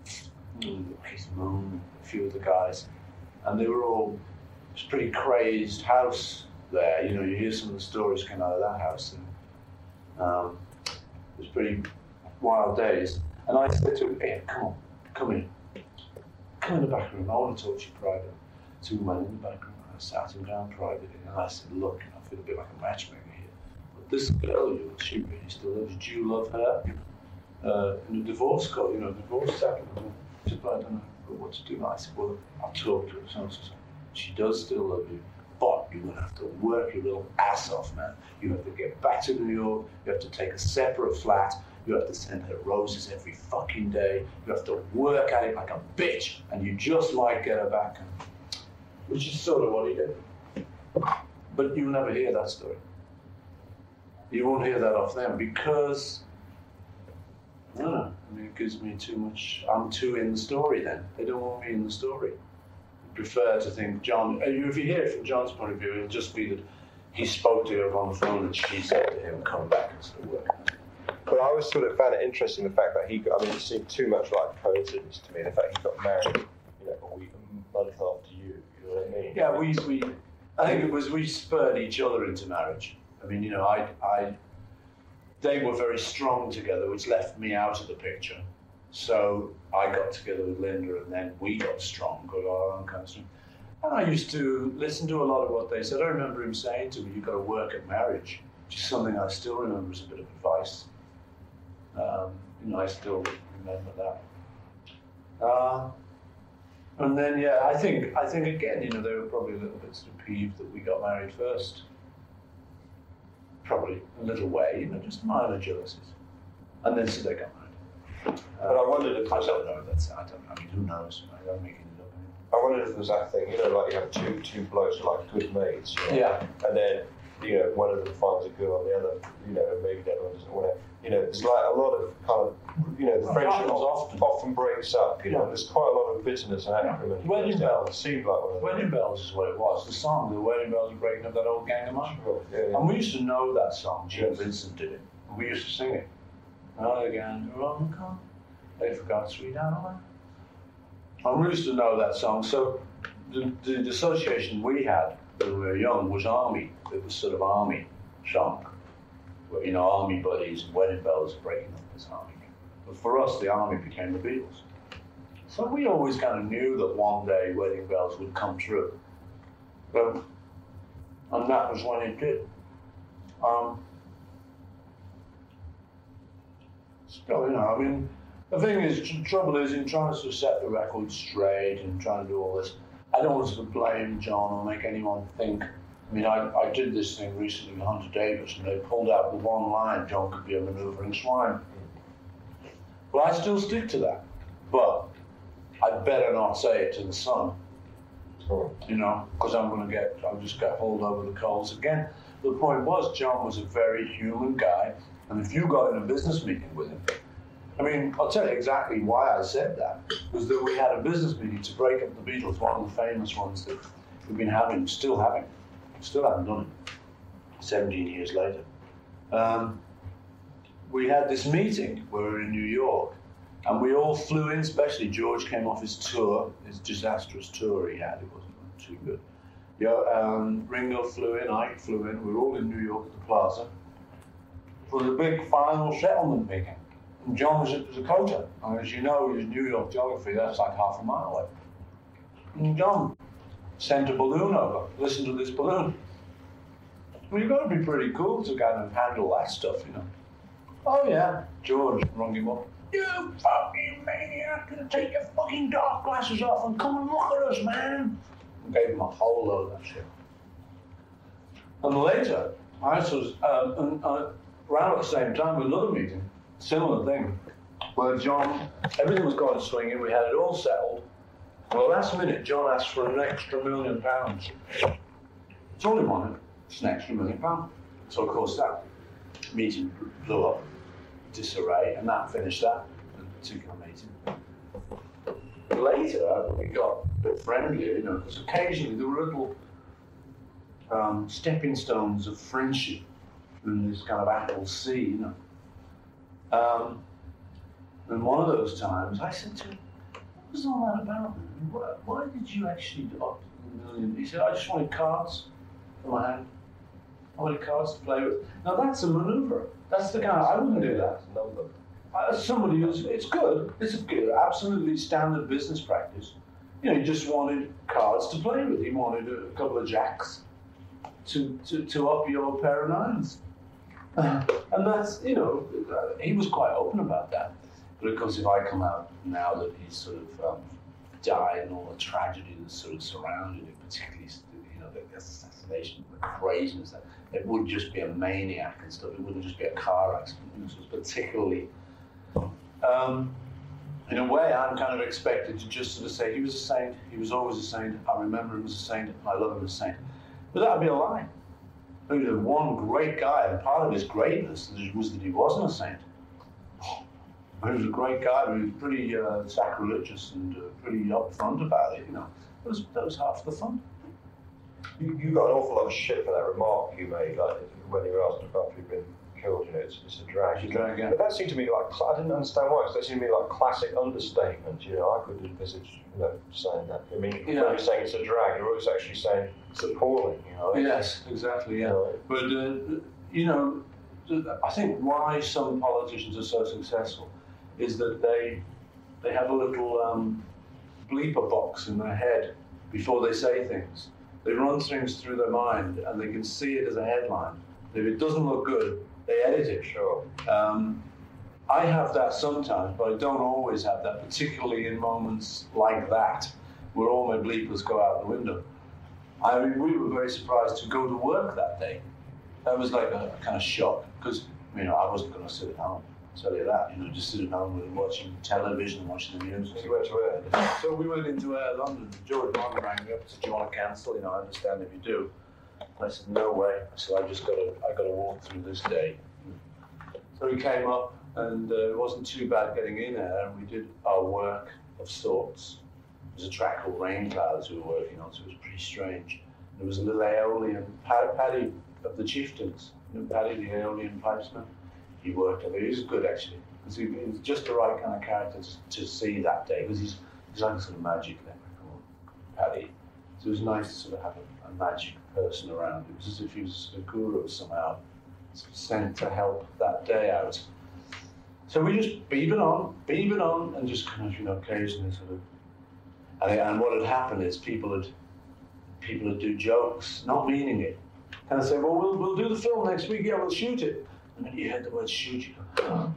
Speaker 2: Keith Moon, a few of the guys, and they were all, it was a pretty crazed house there. You know, you hear some of the stories come out of that house. And, um, it was pretty wild days. And I said to him, hey, come on, come in. Come in the back room, I want to talk to you privately. So we went in the back room and I sat him down privately and I said, look, I feel a bit like a matchmaker here. But this girl, you, she really still loves you. Do you love her? Uh, in a divorce court, you know, divorce settlement. She said, I don't know what to do. I said, well, I'll talk to her. So she does still love you. But you're going to have to work your little ass off, man. You have to get back to New York. You have to take a separate flat. You have to send her roses every fucking day. You have to work at it like a bitch. And you just might get her back. Which is sort of what he did. But you'll never hear that story. You won't hear that off them because, I don't know, I mean, it gives me too much, I'm too in the story then. They don't want me in the story. Prefer to think John, if you hear it from John's point of view, it'll just be that he spoke to her on the phone and she said to him, come back and start working.
Speaker 3: But I always sort of found it interesting the fact that he got, I mean, it seemed too much like coincidence to me, the fact he got married, you know, a week, a month after you, you know what I mean?
Speaker 2: Yeah, we, we, I think it was, we spurred each other into marriage. I mean, you know, I, I, they were very strong together, which left me out of the picture. So I got together with Linda and then we got strong, got our own kind of strength. And I used to listen to a lot of what they said. I remember him saying to me, you've got to work at marriage, which is something I still remember as a bit of advice. Um, you know, I still remember that. Uh, and then, yeah, I think, I think again, you know, they were probably a little bit sort of peeved that we got married first. Probably a little way, you know, just minor jealousies. And then so they got married.
Speaker 3: But I wondered if
Speaker 2: I don't know. That's I don't know. I mean, who knows? I don't make it up.
Speaker 3: I wondered if there was that thing, you know, like you have two two blokes like good mates. You know,
Speaker 2: yeah.
Speaker 3: And then, you know, one of them finds a girl, and the other, you know, maybe the other one doesn't want to. You know, there's like a lot of kind of, you know, the
Speaker 2: well,
Speaker 3: friendship
Speaker 2: often.
Speaker 3: often breaks up. You know,
Speaker 2: Yeah.
Speaker 3: and there's quite a lot of bitterness and acrimony.
Speaker 2: Wedding bells.
Speaker 3: It seemed like one of them.
Speaker 2: Wedding Bells is what it was. The song, the Wedding Bells were breaking up that old gang of mine.
Speaker 3: Sure. Yeah, yeah.
Speaker 2: And we used to know that song. Jim
Speaker 3: Yes.
Speaker 2: Vincent did it. And we used to sing it. Oh, again, on the come. They forgot sweet Adeline. And we used to know that song. So the, the, the association we had when we were young was Army. It was sort of Army song. Where, you know, Army buddies and Wedding Bells breaking up this Army. But for us, the Army became the Beatles. So we always kind of knew that one day Wedding Bells would come true. But, and that was when it did. Um, so, you know, I mean, the thing is, the trouble is, in trying to set the record straight and trying to do all this, I don't want to blame John or make anyone think I mean, I, I did this thing recently with Hunter Davis, and they pulled out the one line, John could be a manoeuvring swine. Well, I still stick to that, but I'd better not say it to the Sun,
Speaker 3: Cool.
Speaker 2: you know, because I'm going to get, I'll just get hauled over the coals again. The point was, John was a very human guy, and if you got in a business meeting with him, I mean, I'll tell you exactly why I said that, was that we had a business meeting to break up the Beatles, one of the famous ones that we've been having, still having. Still haven't done it, seventeen years later. Um, we had this meeting, we were in New York, and we all flew in, especially George came off his tour, his disastrous tour he had, it wasn't too good. Yeah, um, Ringo flew in, Ike flew in, we were all in New York at the Plaza for the big final settlement meeting. And John was at Dakota, and as you know, his New York geography, that's like half a mile away. And John sent a balloon over. Listen to this balloon. Well, you've got to be pretty cool to kind of handle that stuff, you know. Oh, yeah. George rung him up. You fucking maniac, gonna take your fucking dark glasses off and come and look at us, man. And gave him a whole load of that shit. And later, I was, um, and, uh, around at the same time, with another meeting, similar thing, where John, everything was going swinging, we had it all settled. Well, last minute, John asked for an extra million pounds. That's all he wanted, just an extra million pounds. So, of course, that meeting blew up, disarray, and that finished that particular meeting. Later, we got a bit friendlier, you know, because occasionally there were little um, stepping stones of friendship in this kind of Apple Sea, you know. Um, and one of those times, I said to him, what was all that about? Why, why did you actually opt a million? He said, I just wanted cards for my hand. I wanted cards to play with. Now that's a maneuver. That's the kind of, I wouldn't do that.
Speaker 3: Number.
Speaker 2: As somebody who's, it's good. It's a good, absolutely standard business practice. You know, he just wanted cards to play with. He wanted a couple of jacks to, to, to up your pair of nines. And that's, you know, he was quite open about that. But of course, if I come out now that he's sort of um, died and all the tragedy that's sort of surrounded it, particularly, you know, the assassination, the craziness, that it would just be a maniac and stuff. It wouldn't just be a car accident. This was particularly, um, in a way, I'm kind of expected to just sort of say he was a saint. He was always a saint. I remember him as a saint. I love him as a saint. But that would be a lie. He was one great guy, and part of his greatness was that he wasn't a saint. He was a great guy, but he was pretty uh, sacrilegious and uh, pretty upfront about it, you know. That was, that was half the fun.
Speaker 3: You, you got an awful lot of shit for that remark you made, like when you were asked about who'd been killed, you know, it's, it's a drag.
Speaker 2: It's a drag, yeah.
Speaker 3: But that seemed to me like, I didn't understand why, because that seemed to me like classic understatement, you know. I could envisage, you know, saying that. I mean,
Speaker 2: Yeah.
Speaker 3: when you're saying it's a drag, you're always actually saying it's appalling, you know.
Speaker 2: Yes, exactly, yeah.
Speaker 3: Right.
Speaker 2: But, uh, you know, I think why some politicians are so successful is that they they have a little um, bleeper box in their head before they say things. They run things through their mind and they can see it as a headline. If it doesn't look good, they edit it.
Speaker 3: Sure.
Speaker 2: Um, I have that sometimes, but I don't always have that, particularly in moments like that, where all my bleepers go out the window. I mean, we were very surprised to go to work that day. That was like a, a kind of shock, because, you know, I wasn't going to sit at home. Tell you that, you know, just sitting home and watching television, watching the news.
Speaker 3: So you went to Air?
Speaker 2: So we went into Air London. George Martin rang me up and said, "Do you want to cancel?" You know, I understand if you do. And I said, "No way." I said, "I just got to, I got to walk through this day." So we came up, and uh, it wasn't too bad getting in there, and we did our work of sorts. There was a track called Rain Clouds we were working on, so it was pretty strange. There was a little Aeolian, Paddy of the Chieftains, you know, Paddy the Aeolian pipesman. He worked on it. He was good, actually, because he, he was just the right kind of character to, to see that day, because he's, he's like a sort of magic leprechaun, Paddy. So it was nice to sort of have a, a magic person around. It was as if he was a sort of guru somehow, sent to help that day out. So we just beamed it on, beamed it on, and just kind of, you know, occasionally sort of. And, and what had happened is people had people would do jokes, not meaning it, and say, "Well, we'll we'll do the film next week. Yeah, we'll shoot it." And then you heard the word "shoot," you go,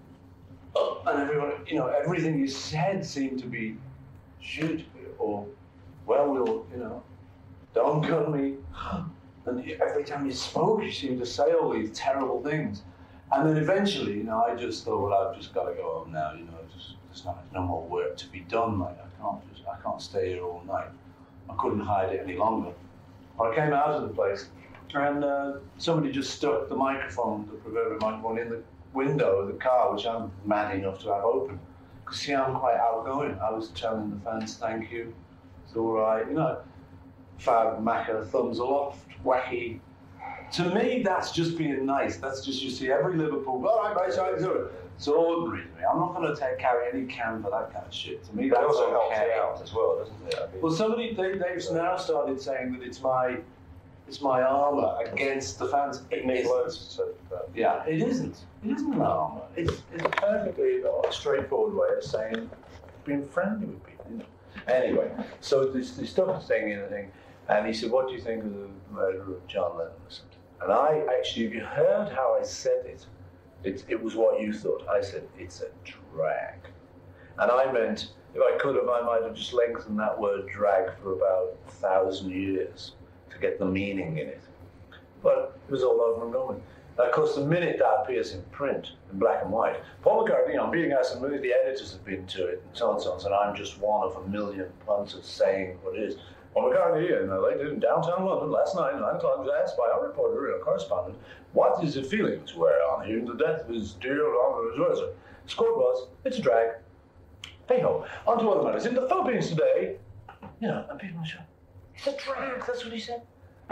Speaker 2: oh, and everyone, you know, everything you said seemed to be "shoot," or "well, we'll, you know, don't gun me." And And every time he spoke, he seemed to say all these terrible things. And then eventually, you know, I just thought, well, I've just got to go home now. You know, just there's no, no more work to be done. Like I can't just, I can't stay here all night. I couldn't hide it any longer. I came out of the place, and uh, somebody just stuck the microphone, the proverbial microphone, in the window of the car, which I'm mad enough to have open. Because see, I'm quite outgoing. I was telling the fans, thank you, it's all right, you know, fab, macca, thumbs aloft, wacky. To me, that's just being nice. That's just, you see every Liverpool, all right, mate, how you doing? It's ordinary to me. I'm not going to take carry any can for that kind of shit. To me,
Speaker 3: That
Speaker 2: that's
Speaker 3: also helps
Speaker 2: okay.
Speaker 3: it out as well, doesn't it? I mean,
Speaker 2: Well, somebody, they, they've now started saying that it's my, it's my armour against the fans. It
Speaker 3: Nick
Speaker 2: isn't.
Speaker 3: Lowe's said that.
Speaker 2: Yeah, it isn't. It isn't an armour. It's, it's perfectly a straightforward way of saying being friendly with people. You know? Anyway, so this, this stuff was saying anything, and he said, "What do you think of the murder of John Lennon?" or something? And I actually, if you heard how I said it, it, it was what you thought. I said, "It's a drag," and I meant, if I could have, I might have just lengthened that word "drag" for about a thousand years to get the meaning in it. But it was all over and done with. And of course, the minute that appears in print, in black and white, Paul McCartney, I'm being asked, and the editors have been to it, and so on and so on, and I'm just one of a million punters saying what it is. Paul McCartney, you know, they did in downtown London last night, nine o'clock, was asked by our reporter, a correspondent, what is it feeling to wear on hearing the death of his dear long his score was, it's a drag. Hey ho, on to other matters. In the Philippines today, you know, and people are it's a drag, that's what he said.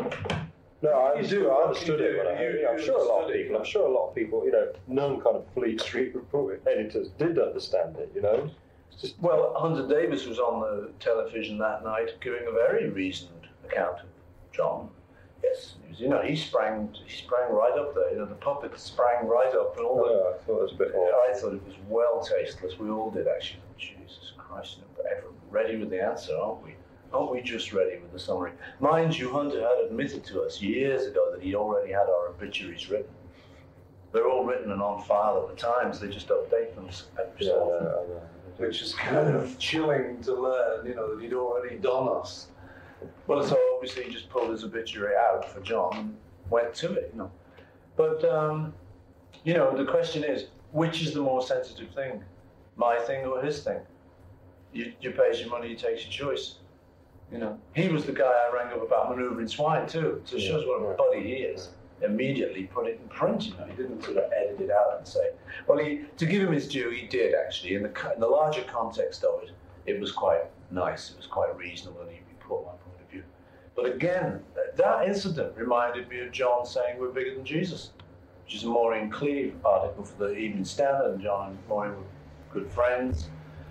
Speaker 3: No, I
Speaker 2: You
Speaker 3: understood,
Speaker 2: do,
Speaker 3: I
Speaker 2: you
Speaker 3: understood
Speaker 2: do,
Speaker 3: it. When I heard
Speaker 2: you-
Speaker 3: it. I'm
Speaker 2: you
Speaker 3: sure a lot of
Speaker 2: understood it,
Speaker 3: people, I'm sure a lot of people, you know, known kind of Fleet Street report editors did understand it, you know. It's just,
Speaker 2: Well, Hunter Davis was on the television that night giving a very reasoned account of John. Yes, he was, you know, he sprang, he sprang right up there. You know, the puppet sprang right up, and all the.
Speaker 3: oh, I thought it was a bit odd.
Speaker 2: I thought it was well tasteless. We all did actually. Jesus Christ, ever ready with the answer, aren't we? Aren't we just ready with the summary? Mind you, Hunter had admitted to us years ago that he already had our obituaries written. They're all written and on file at the Times. They just update them every
Speaker 3: Yeah,
Speaker 2: so
Speaker 3: I
Speaker 2: often.
Speaker 3: know, I know.
Speaker 2: Which is kind of chilling to learn, you know, that he'd already done us. Well, so obviously he just pulled his obituary out for John and went to it, you know. But, um, you know, the question is, which is the more sensitive thing? My thing or his thing? You, you pay your money, you take your choice. You know, he was the guy I rang up about manoeuvring swine too, so it shows what a buddy he is. Immediately put it in print, you know, he didn't sort of edit it out and say, well, he, to give him his due, he did actually. In the, in the larger context of it, it was quite nice, it was quite reasonable, and he put my point of view. But again, that incident reminded me of John saying we're bigger than Jesus, which is a Maureen Cleave article for the Evening Standard, and John and Maureen were good friends.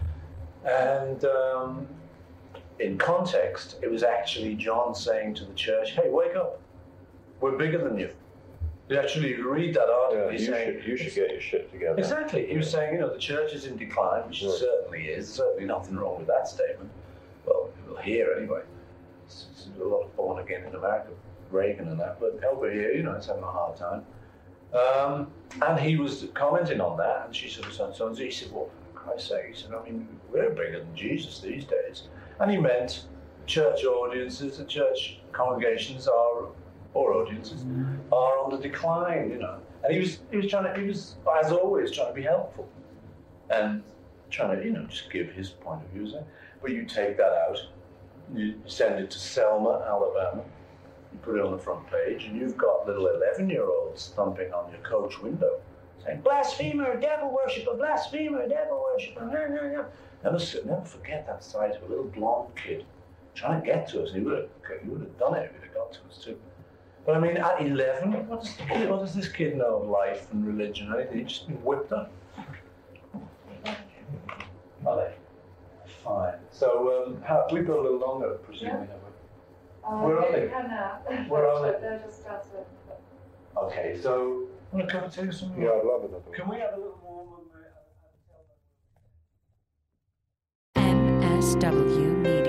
Speaker 2: And um, in context, it was actually John saying to the church, hey, wake up, we're bigger than you. You actually read that article,
Speaker 3: Yeah,
Speaker 2: he's
Speaker 3: you,
Speaker 2: saying,
Speaker 3: should, you should get your shit together.
Speaker 2: exactly, he was saying, you know, the church is in decline, which
Speaker 3: Right.
Speaker 2: it certainly is, there's certainly nothing wrong with that statement. Well, we'll hear anyway. It's, it's a lot of born again in America, Reagan and that, but over here, you know, it's having a hard time. Um, and he was commenting on that, and she sort of said, so he said, well, for Christ's sake, he said, I mean, we're bigger than Jesus these days. And he meant church audiences, the church congregations are, or audiences, are on the decline, you know. And he was, he was trying to, he was, as always, trying to be helpful. And trying to, you know, just give his point of view. But you take that out, you send it to Selma, Alabama, you put it on the front page, and you've got little eleven-year-olds thumping on your coach window, saying, blasphemer, devil worshipper, blasphemer, devil worshipper, nah, nah, nah. Never, never forget that sight of a little blonde kid trying to get to us. He would have, he would have done it if he'd have got to us too. But I mean, at eleven, what does, the kid, what does this kid know of life and religion or anything? He's just been whipped up. Are they? Fine. So um, how, we've got a little longer, presumably, have we?
Speaker 4: Uh,
Speaker 2: Where are
Speaker 4: yeah,
Speaker 2: they?
Speaker 4: you can now.
Speaker 2: Where are they?
Speaker 4: They're just outside.
Speaker 2: Okay, so want to come to some
Speaker 3: Yeah,
Speaker 2: more?
Speaker 3: I'd love another one.
Speaker 2: Can we have a little more?
Speaker 5: M S W Media.